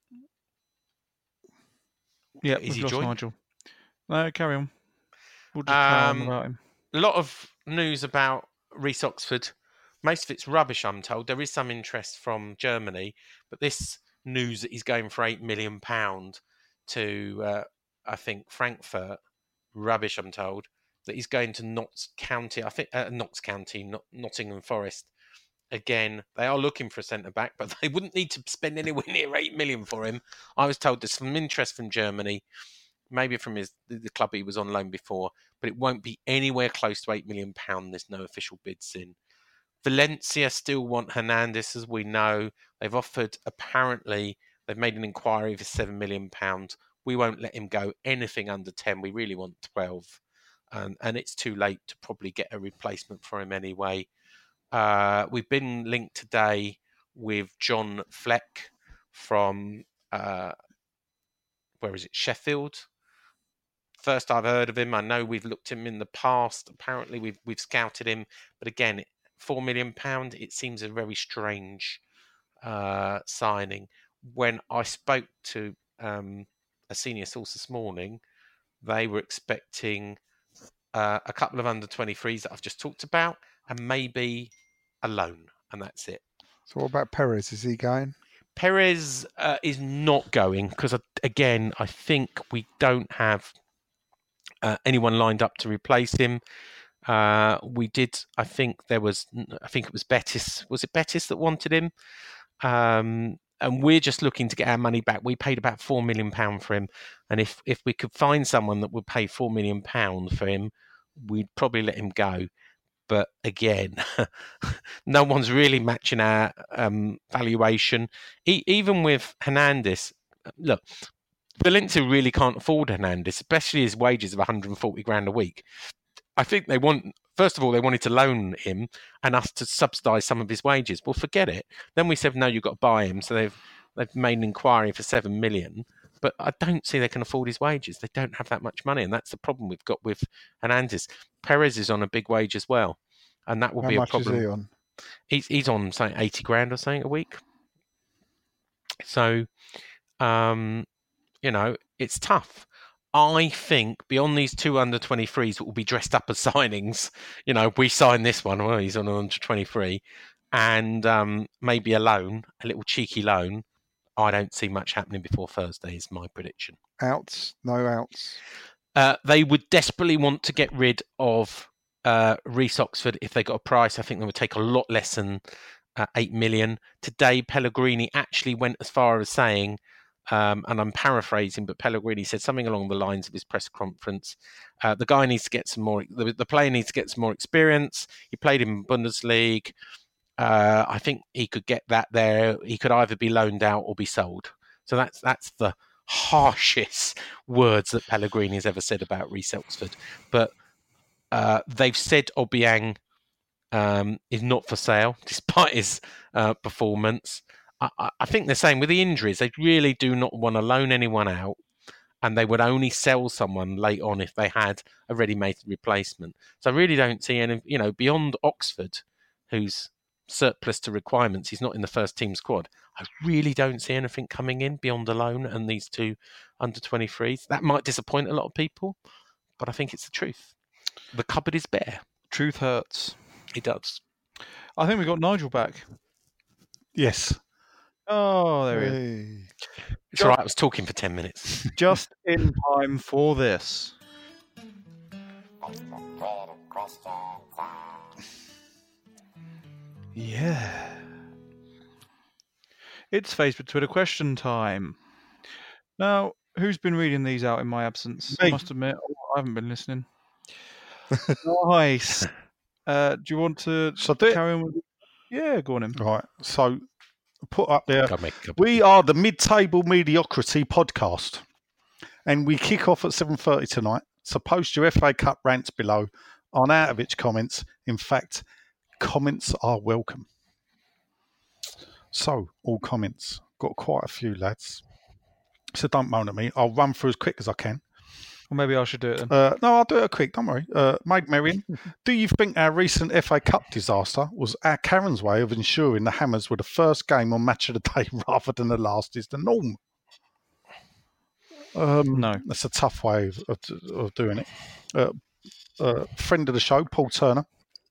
Yeah, Is we've he lost joined? Nigel. No, carry on. We'll just carry on Um, about him. A lot of news about Reece Oxford. Most of it's rubbish, I'm told. There is some interest from Germany, but this news that he's going for eight million pounds to, uh, I think, Frankfurt, rubbish, I'm told. That he's going to Notts County, I think, uh, Notts County, not Nottingham Forest. Again, they are looking for a centre back, but they wouldn't need to spend anywhere near eight million pounds for him. I was told there's some interest from Germany, maybe from his the club he was on loan before, but it won't be anywhere close to eight million pounds. There's no official bids in. Valencia still want Hernandez, as we know. They've offered, apparently, they've made an inquiry for seven million pounds. We won't let him go anything under ten. We really want twelve. Um, and it's too late to probably get a replacement for him anyway. Uh, we've been linked today with John Fleck from, uh, where is it, Sheffield? First I've heard of him. I know we've looked at him in the past. Apparently we've we've scouted him. But again, four million pounds, it seems a very strange uh, signing. When I spoke to um, a senior source this morning, they were expecting uh, a couple of under twenty-threes that I've just talked about, and maybe a loan, and that's it. So what about Perez? Is he going? Perez uh, is not going because, again, I think we don't have uh, anyone lined up to replace him. Uh, we did, I think there was, I think it was Betis. Was it Betis that wanted him? Um, and we're just looking to get our money back. We paid about four million pounds for him. And if, if we could find someone that would pay four million pounds for him, we'd probably let him go. But again, no one's really matching our um, valuation. E- even with Hernandez, look, Valencia really can't afford Hernandez, especially his wages of one hundred forty grand a week. I think they want, first of all, they wanted to loan him and us to subsidise some of his wages. Well, forget it. Then we said, no, you've got to buy him. So they've they've made an inquiry for seven million. But I don't see they can afford his wages. They don't have that much money, and that's the problem we've got with Hernandez. Perez is on a big wage as well, and that will How be a much problem. is he on? He's he's on something eighty grand or something a week. So, um, you know, it's tough. I think beyond these two under twenty-threes that will be dressed up as signings, you know, we sign this one, well, he's on an under twenty-three, and um, maybe a loan, a little cheeky loan. I don't see much happening before Thursday is my prediction. Outs? No outs? Uh, they would desperately want to get rid of uh, Reece Oxford if they got a price. I think they would take a lot less than uh, eight million. Today, Pellegrini actually went as far as saying, um, and I'm paraphrasing, but Pellegrini said something along the lines of his press conference. Uh, the guy needs to get some more, the, the player needs to get some more experience. He played in Bundesliga. Uh, I think he could get that there. He could either be loaned out or be sold. So that's that's the harshest words that Pellegrini has ever said about Reece Oxford. But uh, they've said Obiang um, is not for sale, despite his uh, performance. I, I think they're saying with the injuries, they really do not want to loan anyone out, and they would only sell someone late on if they had a ready-made replacement. So I really don't see any, you know, beyond Oxford, who's surplus to requirements, he's not in the first team squad. I really don't see anything coming in beyond a loan and these two under twenty-threes. That might disappoint a lot of people, but I think it's the truth. The cupboard is bare. Truth hurts. It does. I think we got Nigel back. Yes. Oh, there he is. Hey. It's all right, I was talking for ten minutes. Just in time for this. Yeah. It's Facebook Twitter question time. Now, who's been reading these out in my absence? I Me. must admit, I haven't been listening. Nice. Uh, do you want to So do it. carry on with? Yeah, go on in. Right. So put up there. Go make a cup of We tea. are the Mid-Table Mediocrity podcast, and we kick off at seven thirty tonight. So post your F A Cup rants below on Outovich comments. In fact, comments are welcome. So all comments. Got quite a few, lads. So don't moan at me. I'll run through as quick as I can. Well, maybe I should do it then. Uh, no, I'll do it quick. Don't worry. Uh, Maid Marion, do you think our recent F A Cup disaster was our Karen's way of ensuring the Hammers were the first game on Match of the Day rather than the last is the norm? Um, No. That's a tough way of, of, of doing it. Uh, uh, friend of the show, Paul Turner.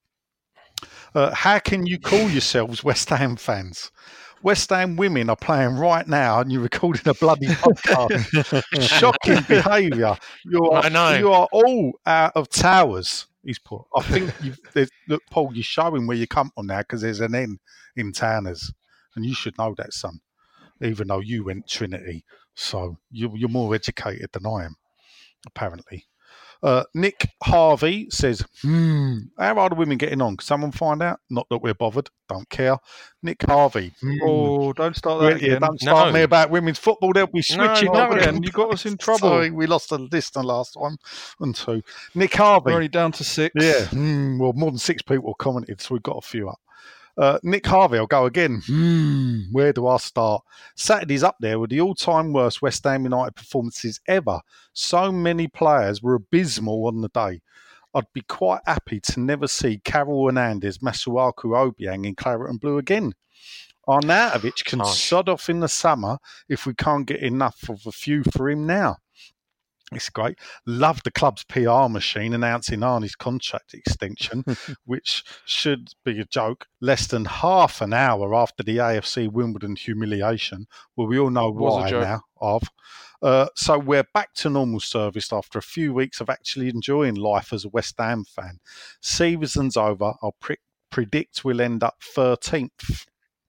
Uh, how can you call yourselves West Ham fans? West Ham women are playing right now and you're recording a bloody podcast. Shocking behaviour. You are, I know. you are all out of towers, he's put. I think, you've, there's- look, Paul, you're showing where you come from now because there's an N in Towers. And you should know that, son, even though you went Trinity. So you, you're more educated than I am, apparently. Uh, Nick Harvey says, hmm, how are the women getting on? Can someone find out? Not that we're bothered. Don't care. Nick Harvey. hmm. Oh, don't start that Well, yeah, again. don't start No. me about women's football. They'll be No, switching no, over again. You got us in trouble. Sorry, we lost a listener last time. And two. Nick We're Harvey. only down to six. Yeah. hmm, well, more than six people commented, so we've got a few up. Uh, Nick Harvey, I'll go again. Hmm, where do I start? Saturday's up there with the all-time worst West Ham United performances ever. So many players were abysmal on the day. I'd be quite happy to never see Carol Hernandez, Masuaku Obiang in claret and blue again. Arnautovic can Harsh. sod off in the summer if we can't get enough of a few for him now. It's great. Love the club's P R machine announcing Arnie's contract extension, which should be a joke, less than half an hour after the A F C Wimbledon humiliation. Well, we all know Was a why joke. now. Of. Uh, so we're back to normal service after a few weeks of actually enjoying life as a West Ham fan. Season's over. I'll pre- predict we'll end up thirteenth.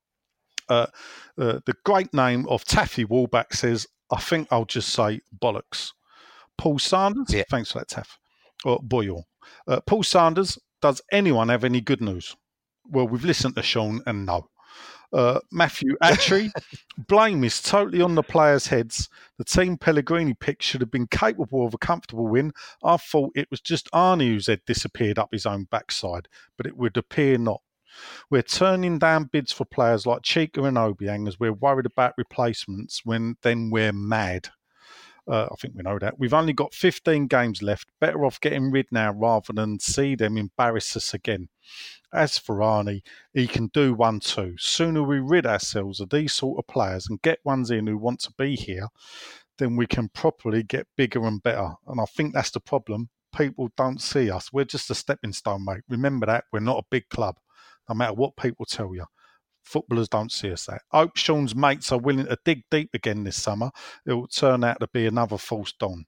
Uh, uh, the great name of Taffy Wallback says, I think I'll just say bollocks. Paul Sanders, Yeah. thanks for that, Taff. Or Boyle. Uh, Paul Sanders, does anyone have any good news? Well, we've listened to Sean and no. Uh, Matthew Attree, blame is totally on the players' heads. The team Pellegrini picked should have been capable of a comfortable win. I thought it was just Arnie whose head disappeared up his own backside, but it would appear not. We're turning down bids for players like Chika and Obiang as we're worried about replacements when then we're mad. Uh, I think we know that. We've only got fifteen games left. Better off getting rid now rather than see them embarrass us again. As for Arnie, he can do one too. Sooner we rid ourselves of these sort of players and get ones in who want to be here, then we can properly get bigger and better. And I think that's the problem. People don't see us. We're just a stepping stone, mate. Remember that. We're not a big club, no matter what people tell you. Footballers don't see us that. I hope Sean's mates are willing to dig deep again this summer. It will turn out to be another false dawn.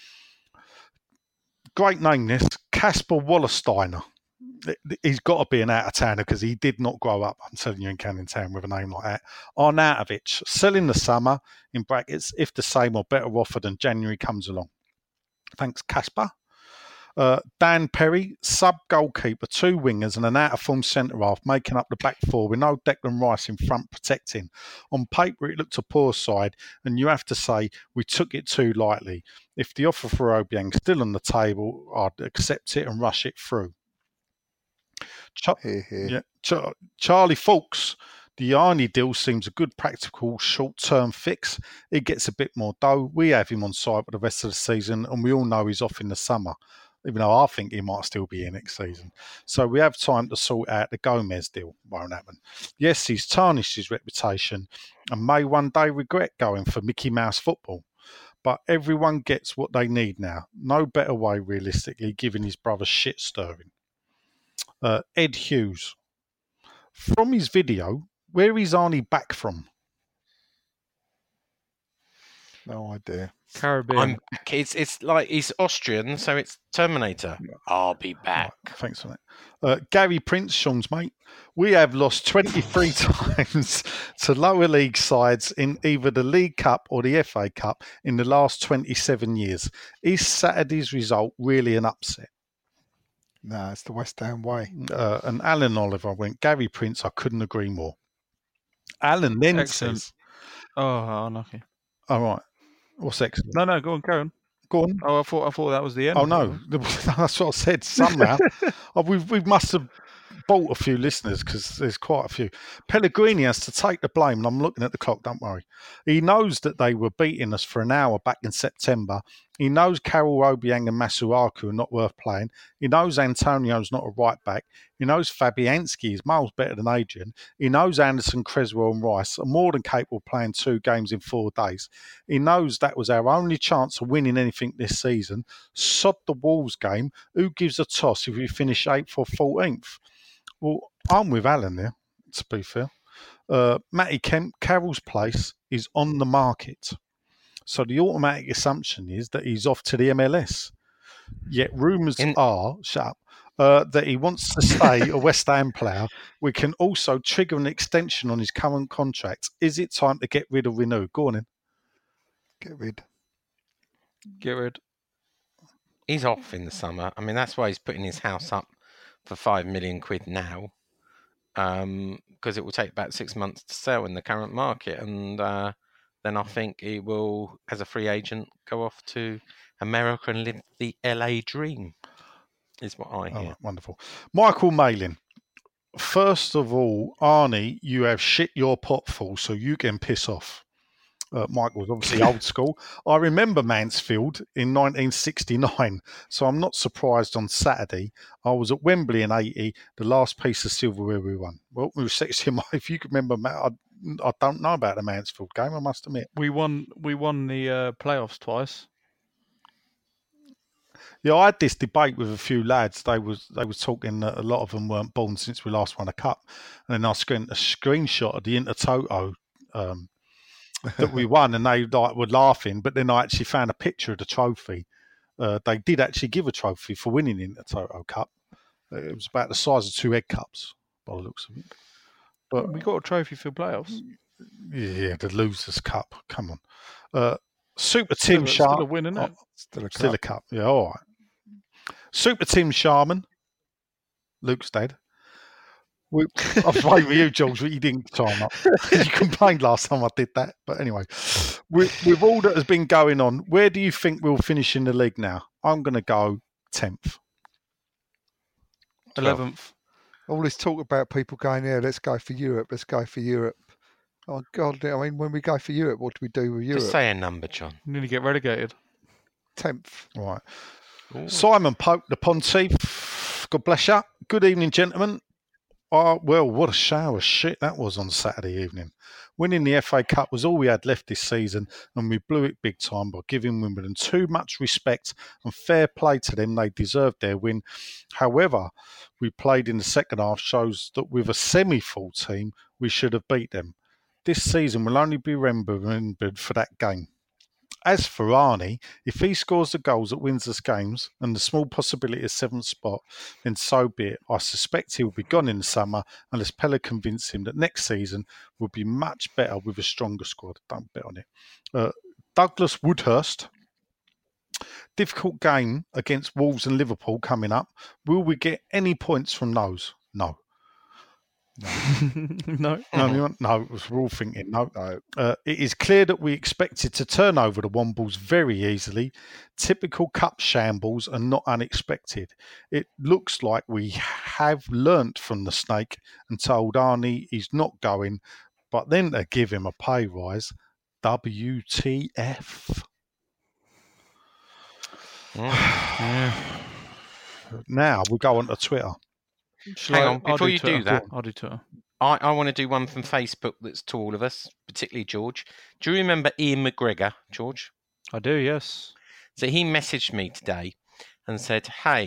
Great name this, Casper Wallersteiner. He's got to be an out-of-towner because he did not grow up, I'm telling you, in Canning Town with a name like that. Arnautovic, sell in the summer, in brackets, if the same or better offer than January comes along. Thanks, Casper. Uh, Dan Perry, sub-goalkeeper, two wingers and an out-of-form centre-half making up the back four with no Declan Rice in front protecting. On paper, it looked a poor side, and you have to say we took it too lightly. If the offer for Obiang's still on the table, I'd accept it and rush it through. Ch- Here, here. yeah. Ch- Charlie Fawkes, the Arnie deal seems a good practical short-term fix. He gets a bit more dough. We have him on side for the rest of the season, and we all know he's off in the summer, even though I think he might still be here next season. So we have time to sort out the Gomez deal. Won't happen. Yes, he's tarnished his reputation and may one day regret going for Mickey Mouse football. But everyone gets what they need now. No better way, realistically, given his brother's shit stirring. Uh, Ed Hughes. From his video, where is Arnie back from? No idea. Caribbean. I'm back. It's it's like he's Austrian, so it's Terminator. I'll be back. Right, thanks for that. Uh, Gary Prince, Sean's mate. We have lost twenty-three times to lower league sides in either the League Cup or the F A Cup in the last twenty-seven years. Is Saturday's result really an upset? No, it's the West Ham way. Uh, and Alan Oliver went, Gary Prince, I couldn't agree more. Alan then Excellent. says, Oh, unlucky. all right, what's excellent? No, no, go on, carry on. Go on. Oh, I thought I thought that was the end. Oh, no, that's what I said somehow. oh, we we must have bought a few listeners because there's quite a few. Pellegrini has to take the blame, and I'm looking at the clock, don't worry. He knows that they were beating us for an hour back in September. He knows Carol Obiang and Masuaku are not worth playing. He knows Antonio's not a right back. He knows Fabianski is miles better than Adrian. He knows Anderson, Creswell and Rice are more than capable of playing two games in four days. He knows that was our only chance of winning anything this season. Sod the Wolves game. Who gives a toss if we finish eighth or fourteenth? Well, I'm with Alan there, to be fair. Uh, Matty Kemp, Carroll's place is on the market. So the automatic assumption is that he's off to the M L S. Yet rumours In- are, shut up, uh, that he wants to stay a West Ham player. We can also trigger an extension on his current contract. Is it time to get rid of Renew? Go on in. Get rid. Get rid. He's off in the summer. I mean, that's why he's putting his house up for five million quid now, because um, it will take about six months to sell in the current market, and uh, then I think he will, as a free agent, go off to America and live the L A dream. Is what I hear. Oh, wonderful. Michael Malin. First of all, Arnie, you have shit your pot full, so you can piss off. Uh, Michael's obviously old school. I remember Mansfield in nineteen sixty-nine, so I'm not surprised on Saturday. I was at Wembley in eighty, the last piece of silverware we won. Well, we were sixty. If you can remember, I, I don't know about the Mansfield game, I must admit. We won. We won the uh, playoffs twice. Yeah, I had this debate with a few lads. They was they was talking that a lot of them weren't born since we last won a cup, and then I screened a screenshot of the Intertoto um, that we won, and they like were laughing. But then I actually found a picture of the trophy. Uh, they did actually give a trophy for winning the Intertoto Cup. It was about the size of two egg cups, by the looks of it. But we got a trophy for playoffs. Yeah, the Losers Cup. Come on, uh, Super Still Tim a- Sharp. still a win, isn't it? Oh, Still a still cup. a cup. Yeah, all right. Super Tim Sharman. Luke's dead. We, I was waiting for you, George, but you didn't time up. You complained last time I did that. But anyway, with, with all that has been going on, where do you think we'll finish in the league now? I'm going to go tenth. Eleventh. All this talk about people going, yeah, let's go for Europe, let's go for Europe. Oh, God, I mean, when we go for Europe, what do we do with Europe? Just say a number, John. Nearly get relegated. tenth. Right. Simon Pope, the Pontiff. God bless you. Good evening, gentlemen. Oh, well, what a shower of shit that was on Saturday evening. Winning the F A Cup was all we had left this season, and we blew it big time by giving Wimbledon too much respect and fair play to them. They deserved their win. However, we played in the second half shows that with a semi-full team, we should have beat them. This season will only be remembered for that game. As for Arnie, if he scores the goals that wins us games and the small possibility of seventh spot, then so be it. I suspect he will be gone in the summer unless Pella convince him that next season will be much better with a stronger squad. Don't bet on it. Uh, Douglas Woodhurst. Difficult game against Wolves and Liverpool coming up. Will we get any points from those? No. No. No, anyone? No, we're all thinking no. No. Uh, it is clear that we expected to turn over the Wombles very easily. Typical cup shambles and not unexpected. It looks like we have learnt from the snake and told Arnie he's not going, but then to give him a pay rise. W T F. Mm. Now we go on to Twitter. Shall Hang I- on, I'll before you Twitter. do that, I'll do Twitter. I, I want to do one from Facebook that's to all of us, particularly George. Do you remember Ian McGregor, George? I do, yes. So he messaged me today and said, hey,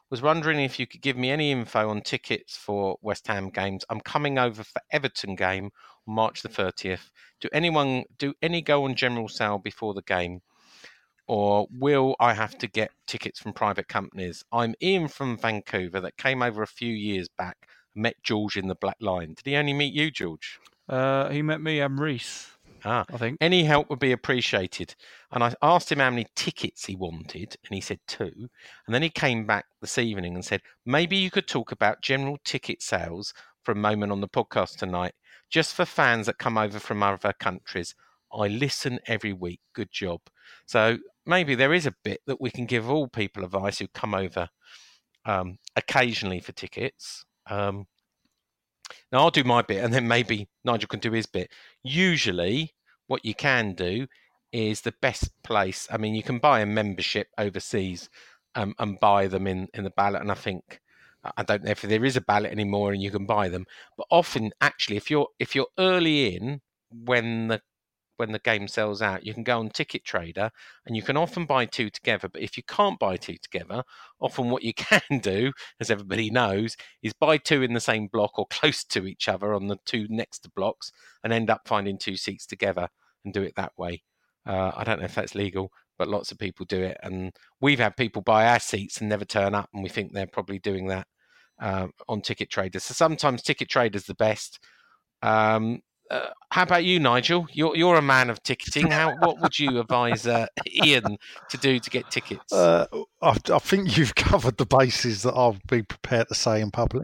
Was wondering if you could give me any info on tickets for West Ham games. I'm coming over for Everton game on March the thirtieth. Do anyone do any go on general sale before the game? Or will I have to get tickets from private companies? I'm Ian from Vancouver that came over a few years back, met George in the Black Line. Did he only meet you, George? Uh, he met me and Reese. Ah, I think. Any help would be appreciated. And I asked him how many tickets he wanted, and he said two. And then he came back this evening and said, maybe you could talk about general ticket sales for a moment on the podcast tonight, just for fans that come over from other countries. I listen every week. Good job. So maybe there is a bit that we can give all people advice who come over um, occasionally for tickets. Um, now, I'll do my bit, and then maybe Nigel can do his bit. Usually, what you can do is the best place. I mean, you can buy a membership overseas um, and buy them in, in the ballot. And I think, I don't know if there is a ballot anymore and you can buy them. But often, actually, if you're if you're early in when the when the game sells out, you can go on Ticket Trader and you can often buy two together. But if you can't buy two together, often what you can do, as everybody knows, is buy two in the same block or close to each other on the two next to blocks and end up finding two seats together and do it that way. Uh, I don't know if that's legal, but lots of people do it. And we've had people buy our seats and never turn up, and we think they're probably doing that uh, on Ticket Trader. So sometimes Ticket Trader's the best. Um, Uh, how about you, Nigel? You're you're a man of ticketing. How what would you advise uh, Ian to do to get tickets? Uh, I, I think you've covered the bases that I'll be prepared to say in public.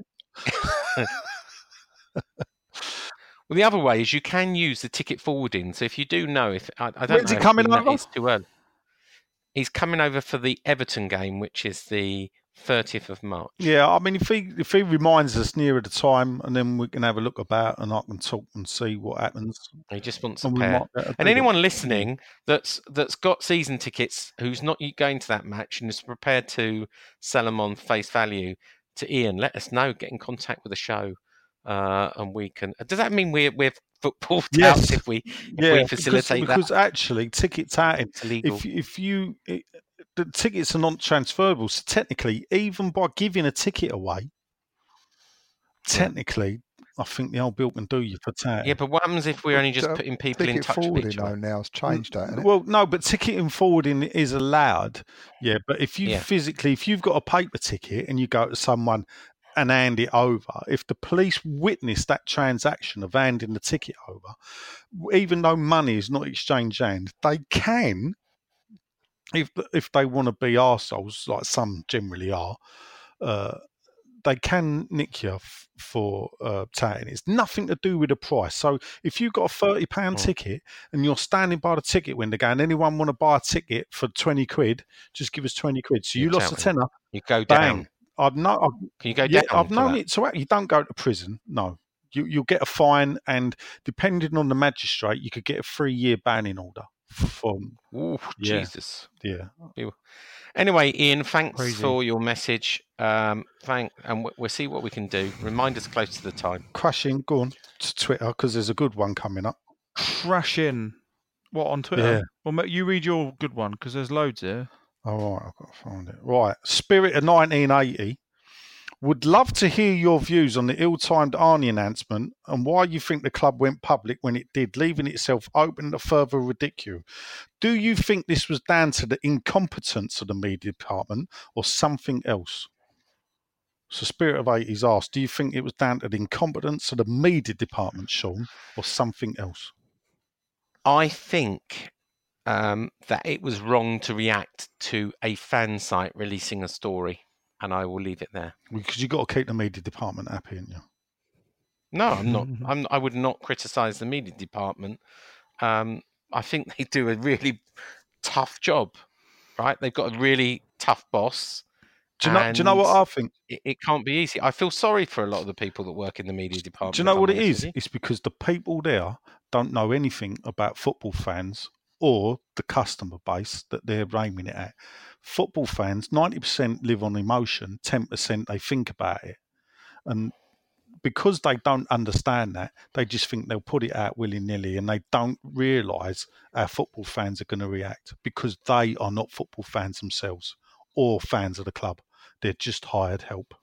Well, the other way is you can use the ticket forwarding. So if you do know, if I, I don't When's know he if coming we know- over? it's too early. He's coming over for the Everton game, which is the thirtieth of March. Yeah, I mean, if he if he reminds us nearer the time, and then we can have a look about, and I can talk and see what happens. He just wants a And we pair. might better And do anyone it. listening that's that's got season tickets who's not going to that match and is prepared to sell them on face value to Ian, let us know. Get in contact with the show, uh, and we can. Does that mean we're we're football Yes. touts if we if Yeah, we because, facilitate because that? actually, ticket touting, It's illegal. if if you it, the tickets are non-transferable, so technically, even by giving a ticket away, technically, I think the old bill can do you for touting. Yeah, but what happens if we're only just Uh, putting people in Ticket touch with forwarding each though other? now has changed that, isn't it? Well, no, but ticketing forwarding is allowed. Yeah, but if you Yeah. physically, if you've got a paper ticket and you go to someone and hand it over, if the police witness that transaction of handing the ticket over, even though money is not exchanged hands, they can, if if they want to be arseholes, like some generally are, uh, they can nick you f- for uh, touting. It's nothing to do with the price. So if you've got a thirty pound Mm. ticket and you're standing by the ticket window going, anyone want to buy a ticket for twenty quid? Just give us twenty quid. So you You're lost a touting. tenner, You go bang. down. I've know, I've, Can you go yeah, down? I've for known that? it to act. You don't go to prison, no. You, you'll get a fine, and depending on the magistrate, you could get a three year banning order from, Ooh, Yeah. Jesus. yeah. Anyway, Ian, thanks Crazy. for your message. Um, thank, and we- we'll see what we can do. Remind us close to the time. Crashing, go on to Twitter, because there's a good one coming up. Crash in. What, on Twitter? Yeah. Well, mate, you read your good one, because there's loads here. All right, I've got to find it. Right. Spirit of nineteen eighty. Would love to hear your views on the ill-timed Arnie announcement and why you think the club went public when it did, leaving itself open to further ridicule. Do you think this was down to the incompetence of the media department or something else? So Spirit of eighties asked, do you think it was down to the incompetence of the media department, Sean, or something else? I think um, that it was wrong to react to a fan site releasing a story, and I will leave it there. Because you've got to keep the media department happy, haven't you? No, I'm not. I'm, I would not criticise the media department. Um, I think they do a really tough job, right? They've got a really tough boss. Do you know, do you know what and I think? It, it can't be easy. I feel sorry for a lot of the people that work in the media department. Do you know if I'm what it honest is? with you. It's because the people there don't know anything about football fans or the customer base that they're aiming it at. Football fans, ninety percent live on emotion, ten percent they think about it. And because they don't understand that, they just think they'll put it out willy-nilly, and they don't realise how football fans are going to react because they are not football fans themselves or fans of the club. they're just hired help?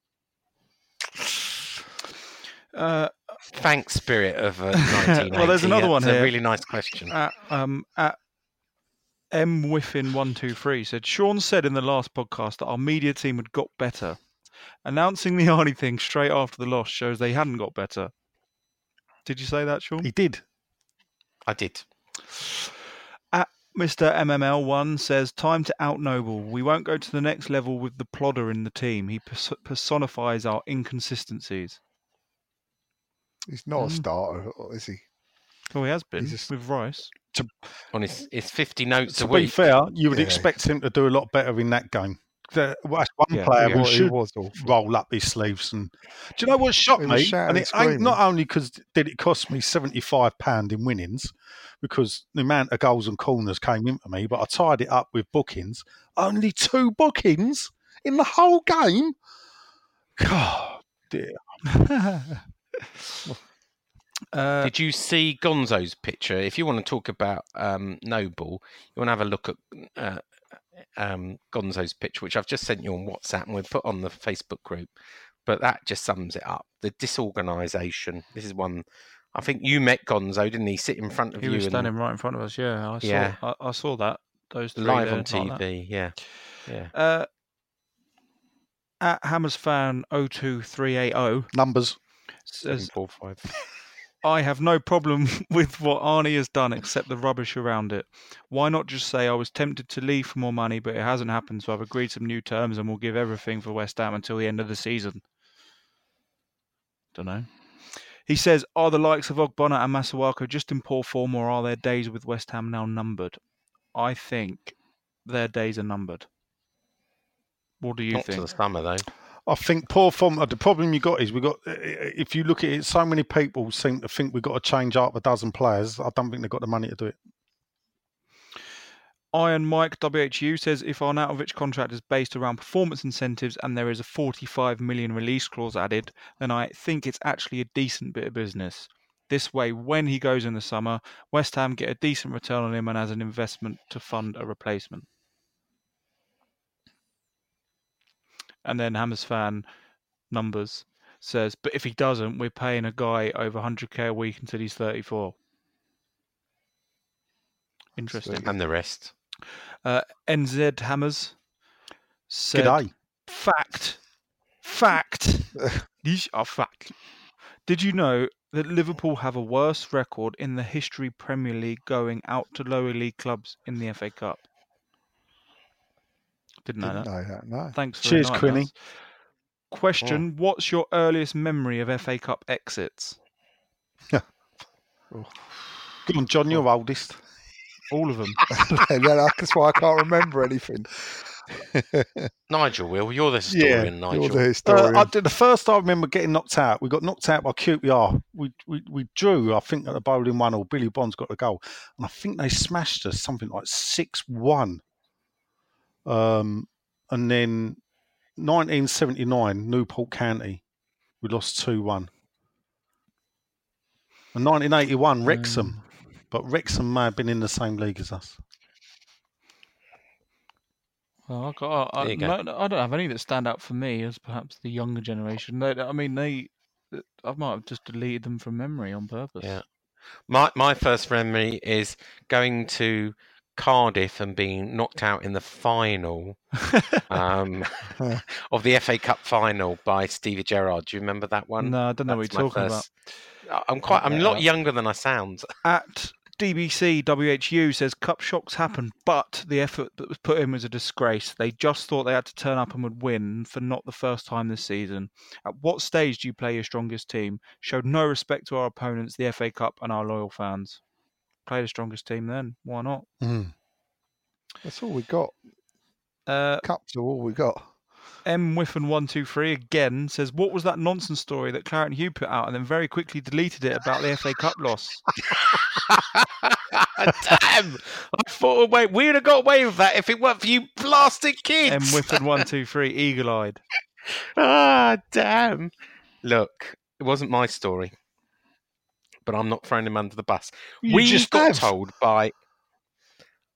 Uh, Thanks, spirit of uh, nineteen eighty. well, there's another one That's here. a really nice question. At, um, at M Whiffin one two three said, Sean said in the last podcast that our media team had got better. Announcing the Arnie thing straight after the loss shows they hadn't got better. Did you say that, Sean? He did. I did. At Mister M M L one says, time to out Noble. We won't go to the next level with the plodder in the team. He pers- personifies our inconsistencies. He's not Mm. a starter, is he? Oh, he has been He's just- with Rice. To, On his, his fifty notes to a be week. fair, you would Yeah. expect him to do a lot better in that game. There- well, That's one Yeah, player He who wa- he should was awful. roll up his sleeves. And do you know what shocked He was me? shouting And and it ain't screaming. not only because did it cost me seventy-five pounds in winnings, because the amount of goals and corners came in for me, but I tied it up with bookings. Only two bookings in the whole game. God dear. uh, Did you see Gonzo's picture? If you want to talk about um, Noble, you want to have a look at uh, um, Gonzo's picture, which I've just sent you on WhatsApp and we've put on the Facebook group. But that just sums it up. The disorganisation. This is one. I think you met Gonzo, didn't he? Sit in front of he you was and standing right in front of us. Yeah, I saw. Yeah. I, I saw that. Those three live there, on like T that. V. Yeah, yeah. Uh, at Hammers Fan oh two three eight oh Numbers. Seven says, four five. I have no problem with what Arnie has done except the rubbish around it. Why not just say I was tempted to leave for more money, but it hasn't happened, so I've agreed some new terms and will give everything for West Ham until the end of the season. Don't know. He says, are the likes of Ogbonna and Masuaku just in poor form, or are their days with West Ham now numbered? I think their days are numbered. What do you Not think? to the summer though. I think poor form. The problem you got is we got. If you look at it, so many people seem to think we've got to change up a dozen players. I don't think they've got the money to do it. Iron Mike W H U says, if Arnautovic contract is based around performance incentives and there is a forty-five million release clause added, then I think it's actually a decent bit of business. This way, when he goes in the summer, West Ham get a decent return on him and as an investment to fund a replacement. And then Hammers Fan Numbers says, but if he doesn't, we're paying a guy over one hundred k a week until he's thirty-four. Interesting. Sweet. And the rest. Uh, N Z Hammers said, G'day. fact, fact, these are fact. Did you know that Liverpool have a worse record in the history Premier League going out to lower league clubs in the F A Cup? Didn't know Didn't that. know that. No. Thanks for Cheers, enlightening Quinny. us. Question, what's your earliest memory of F A Cup exits? Good on, John, you're oldest. All of them. That's why I can't remember anything. Nigel, Will, you're the historian, Nigel. You're the Uh, historian. I did, the first I remember getting knocked out, we got knocked out by Q P R. We we, we drew, I think, at the bowling one, or Billy Bonds got the goal. And I think they smashed us something like six one. Um, and then nineteen seventy-nine, Newport County, we lost two one. And nineteen eighty-one, Wrexham. But Wrexham may have been in the same league as us. Well, I, got, I, There you go. no, I don't have any that stand out for me as perhaps the younger generation. They, I mean, they, I might have just deleted them from memory on purpose. Yeah. My my first memory is going to Cardiff and being knocked out in the final um, of the F A Cup final by Stevie Gerrard. Do you remember that one? No, I don't know what That's you're my talking first- I'm quite. I'm a lot younger than I sound. At D B C W H U says cup shocks happen, but the effort that was put in was a disgrace. They just thought they had to turn up and would win for not the first time this season. At what stage do you play your strongest team? Showed no respect to our opponents, the F A Cup, and our loyal fans. Play the strongest team then. Why not? Mm. That's all we got. Uh, Cups are all we got. M Whiffen one two three again says, what was that nonsense story that Clarence Hugh put out and then very quickly deleted it about the F A Cup loss? Damn! I thought, wait, we'd have got away with that if it weren't for you blasted kids. M Whiffen one two three, eagle-eyed. Ah, damn. Look, it wasn't my story, but I'm not throwing him under the bus. You we just got have. told by...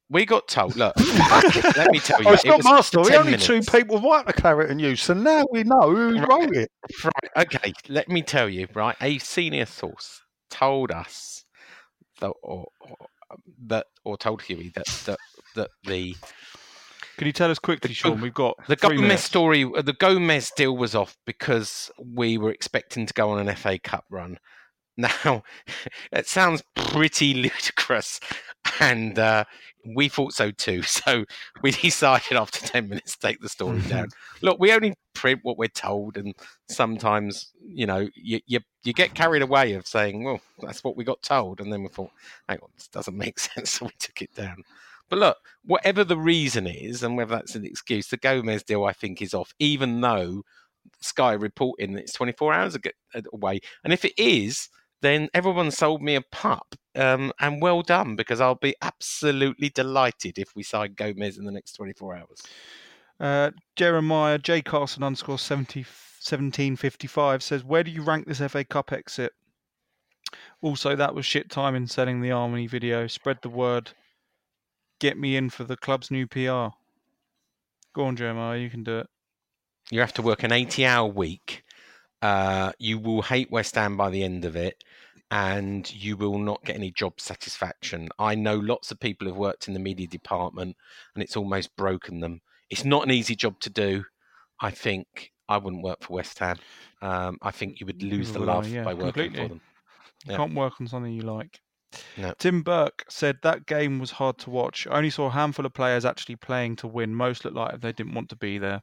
we got told. Look, let me tell you, Oh, it's it not was my for story. ten Only minutes. two people write the claret and you, so now we know who Right. wrote it. Right. Okay. Let me tell you. Right. A senior source told us that, or, or that, or told Huey that that that the Can you tell us quickly, The- Sean? We've got the three Gomez minutes. story, the Gomez deal was off because we were expecting to go on an F A Cup run. Now, it sounds pretty ludicrous, and uh, we thought so too. So we decided after ten minutes to take the story down. Look, we only print what we're told, and sometimes, you know, you, you you get carried away of saying, well, that's what we got told, and then we thought, hang on, this doesn't make sense, so we took it down. But look, whatever the reason is, and whether that's an excuse, the Gomez deal, I think, is off, even though Sky reporting that it's twenty-four hours away. And if it is, then everyone sold me a pup, um, and well done, because I'll be absolutely delighted if we sign Gomez in the next twenty-four hours. Uh, Jeremiah J Carson underscore seventy, seventeen fifty-five says, where do you rank this F A Cup exit? Also, that was shit timing selling the Harmony video. Spread the word. Get me in for the club's new P R. Go on, Jeremiah, you can do it. You have to work an eighty-hour week. Uh, you will hate West Ham by the end of it, and you will not get any job satisfaction. I know lots of people who've worked in the media department, and it's almost broken them. It's not an easy job to do. I think I wouldn't work for West Ham. Um, I think you would lose the Neither would I, love yeah, by working completely. for them. You Yeah. can't work on something you like. No. Tim Burke said that game was hard to watch. I only saw a handful of players actually playing to win. Most looked like they didn't want to be there.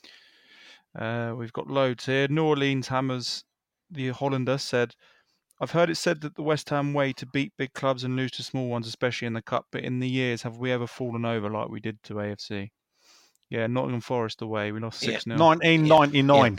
Uh, we've got loads here. New Orleans Hammers, the Hollander, said, I've heard it said that the West Ham way to beat big clubs and lose to small ones, especially in the Cup, but in the years, have we ever fallen over like we did to A F C? Yeah, Nottingham Forest away. We lost Yeah. six nil. nineteen ninety-nine.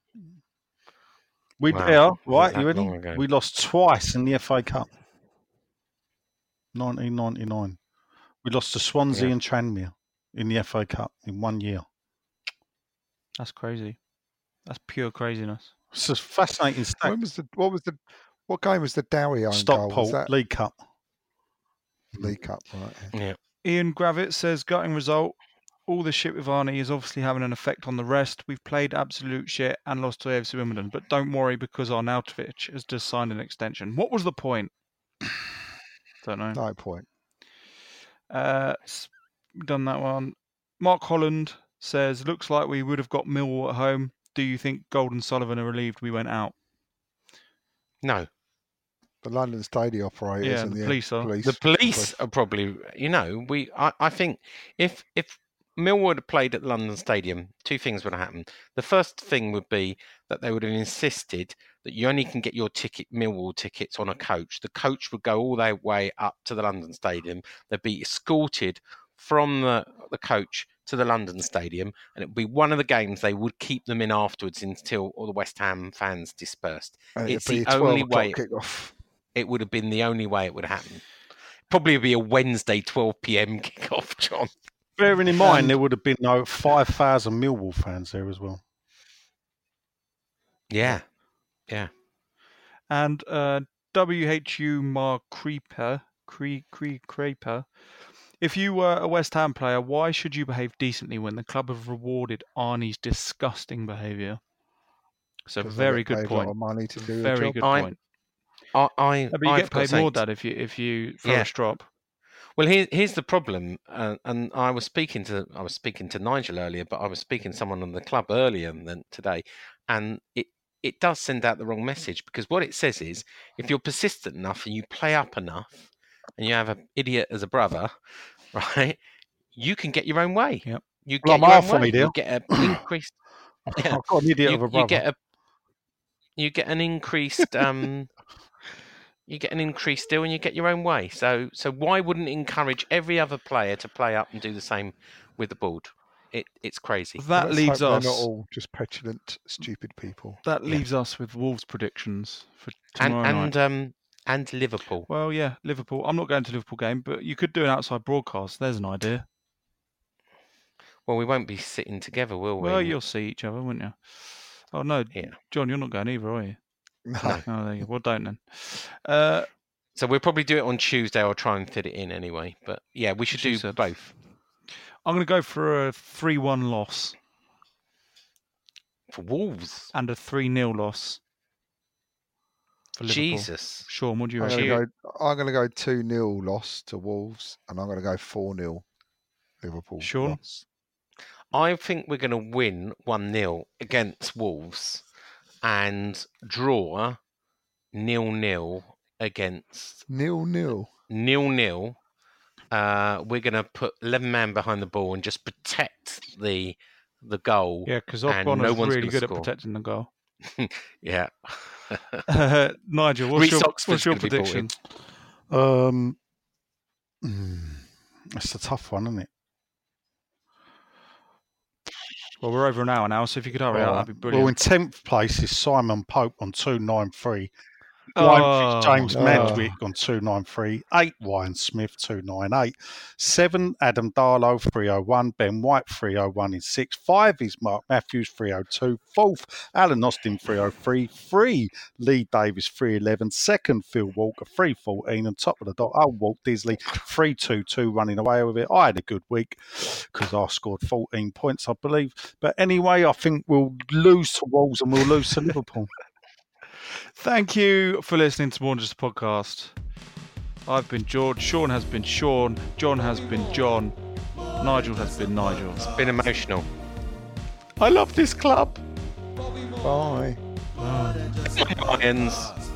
We Wow. yeah, Was it right, that you ready? long ago? We lost twice in the F A Cup. nineteen ninety-nine. We lost to Swansea Yeah. and Tranmere in the F A Cup in one year. That's crazy. That's pure craziness. It's a fascinating When stat. was the what was the what game was the Dowie own goal? Was Stockport that League Cup. League Cup, right? yeah. Yeah. Ian Gravett says, gutting result. All this shit with Arnie is obviously having an effect on the rest. We've played absolute shit and lost to A F C Wimbledon, but don't worry because Arnautovic has just signed an extension. What was the point? Don't know. No point. Uh, s- done that one. Mark Holland says, looks like we would have got Millwall at home. Do you think Gold and Sullivan are relieved we went out? No. The London Stadium operators Yeah, and the the police are. police. The police are probably, you know, we. I, I think if if Millwall had played at London Stadium, two things would have happened. The first thing would be that they would have insisted that you only can get your ticket, Millwall tickets, on a coach. The coach would go all their way up to the London Stadium. They'd be escorted from the, the coach to the London Stadium, and it would be one of the games they would keep them in afterwards until all the West Ham fans dispersed. And it'd It's be the a twelve only o'clock way. kick-off. It would have been the only way it would happen. Probably be a Wednesday twelve p.m. kickoff, John. Bearing in mind, And- there would have been no five thousand Millwall fans there as well. Yeah, yeah. And uh, W H U Mar Creeper, Cre- Cre- Creeper, if you were a West Ham player, why should you behave decently when the club have rewarded Arnie's disgusting behaviour? It's a 'Cause they very get good paid a lot point. of money to do their Very job. good I- point. I, I, Yeah, but you I've get got paid to more, say- Dad, if you if you throw Yeah. a strop. Well, here, here's the problem, uh, and I was speaking to I was speaking to Nigel earlier, but I was speaking to someone on the club earlier than today, and it it does send out the wrong message, because what it says is if you're persistent enough and you play up enough, and you have an idiot as a brother, right, you can get your own way. Yep. You Well, get I'm your own half an way. idiot. You get an increased. Yeah. I've got an idiot you, of a you brother. get a you get an increased um you get an increased deal and you get your own way. So so why wouldn't it encourage every other player to play up and do the same with the board? It it's crazy. That Let's leaves hope us. They're not all just petulant, stupid people. That Yeah. leaves us with Wolves predictions for And tomorrow night. and um and Liverpool. Well, yeah, Liverpool. I'm not going to Liverpool game, but you could do an outside broadcast. There's an idea. Well, we won't be sitting together, will we? Well, you'll see each other, won't you? Oh no, Yeah. John, you're not going either, are you? No. No. Oh, there you go. Well, don't then. Uh, So we'll probably do it on Tuesday. I'll try and fit it in anyway. But yeah, we should do Tuesday. both. I'm going to go for a three one loss. For Wolves? And a three nil loss. For Liverpool. Jesus. Sean, what do you I'm reckon? going to go. I'm going to go two nil loss to Wolves, and I'm going to go four nil Liverpool. Sean? Loss. I think we're going to win one nil against Wolves and draw nil nil against Nil nil. nil nil. Uh, we're going to put eleven man behind the ball and just protect the the goal. Yeah, because and Ocon no is one's really gonna good score. at protecting the goal. Yeah. uh, Nigel, what's Reece your, Oxford's what's your gonna be brought in. prediction? Um, mm, it's a tough one, isn't it? Well, we're over an hour now, so if you could hurry up, that'd be Well, in brilliant. tenth place is Simon Pope on two nine three. Oh, James oh. Madwick on two nine three. Eight, Ryan Smith two nine eight. Seven, Adam Darlow three oh one. Ben White three oh one in six. Five is Mark Matthews three oh two. Fourth, Alan Austin three oh three. Three, Lee Davis three eleven. Second, Phil Walker three fourteen. And top of the dot, old Walt Disley three two two running away with it. I had a good week because I scored fourteen points, I believe. But anyway, I think we'll lose to Wolves and we'll lose to Liverpool. Thank you for listening to More Than Just a Podcast. I've been George, Sean has been Sean, John has been John, Nigel has been Nigel. It's been emotional. I love this club. Bye. Lions.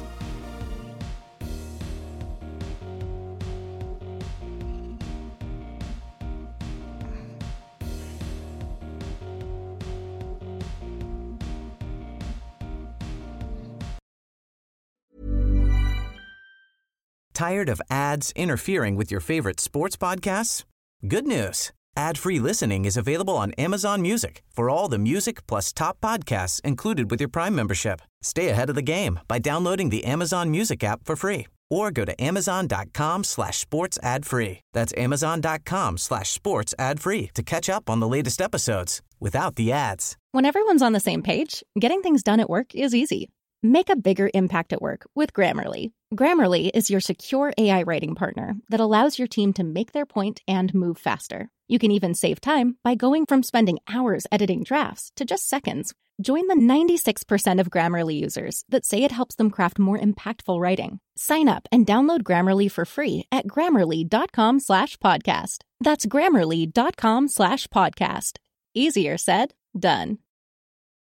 Tired of ads interfering with your favorite sports podcasts? Good news. Ad-free listening is available on Amazon Music for all the music plus top podcasts included with your Prime membership. Stay ahead of the game by downloading the Amazon Music app for free or go to amazon.com slash sports ad free. That's amazon.com slash sports ad free to catch up on the latest episodes without the ads. When everyone's on the same page, getting things done at work is easy. Make a bigger impact at work with Grammarly. Grammarly is your secure A I writing partner that allows your team to make their point and move faster. You can even save time by going from spending hours editing drafts to just seconds. Join the ninety-six percent of Grammarly users that say it helps them craft more impactful writing. Sign up and download Grammarly for free at grammarly.com slash podcast. That's grammarly.com slash podcast. Easier said, done.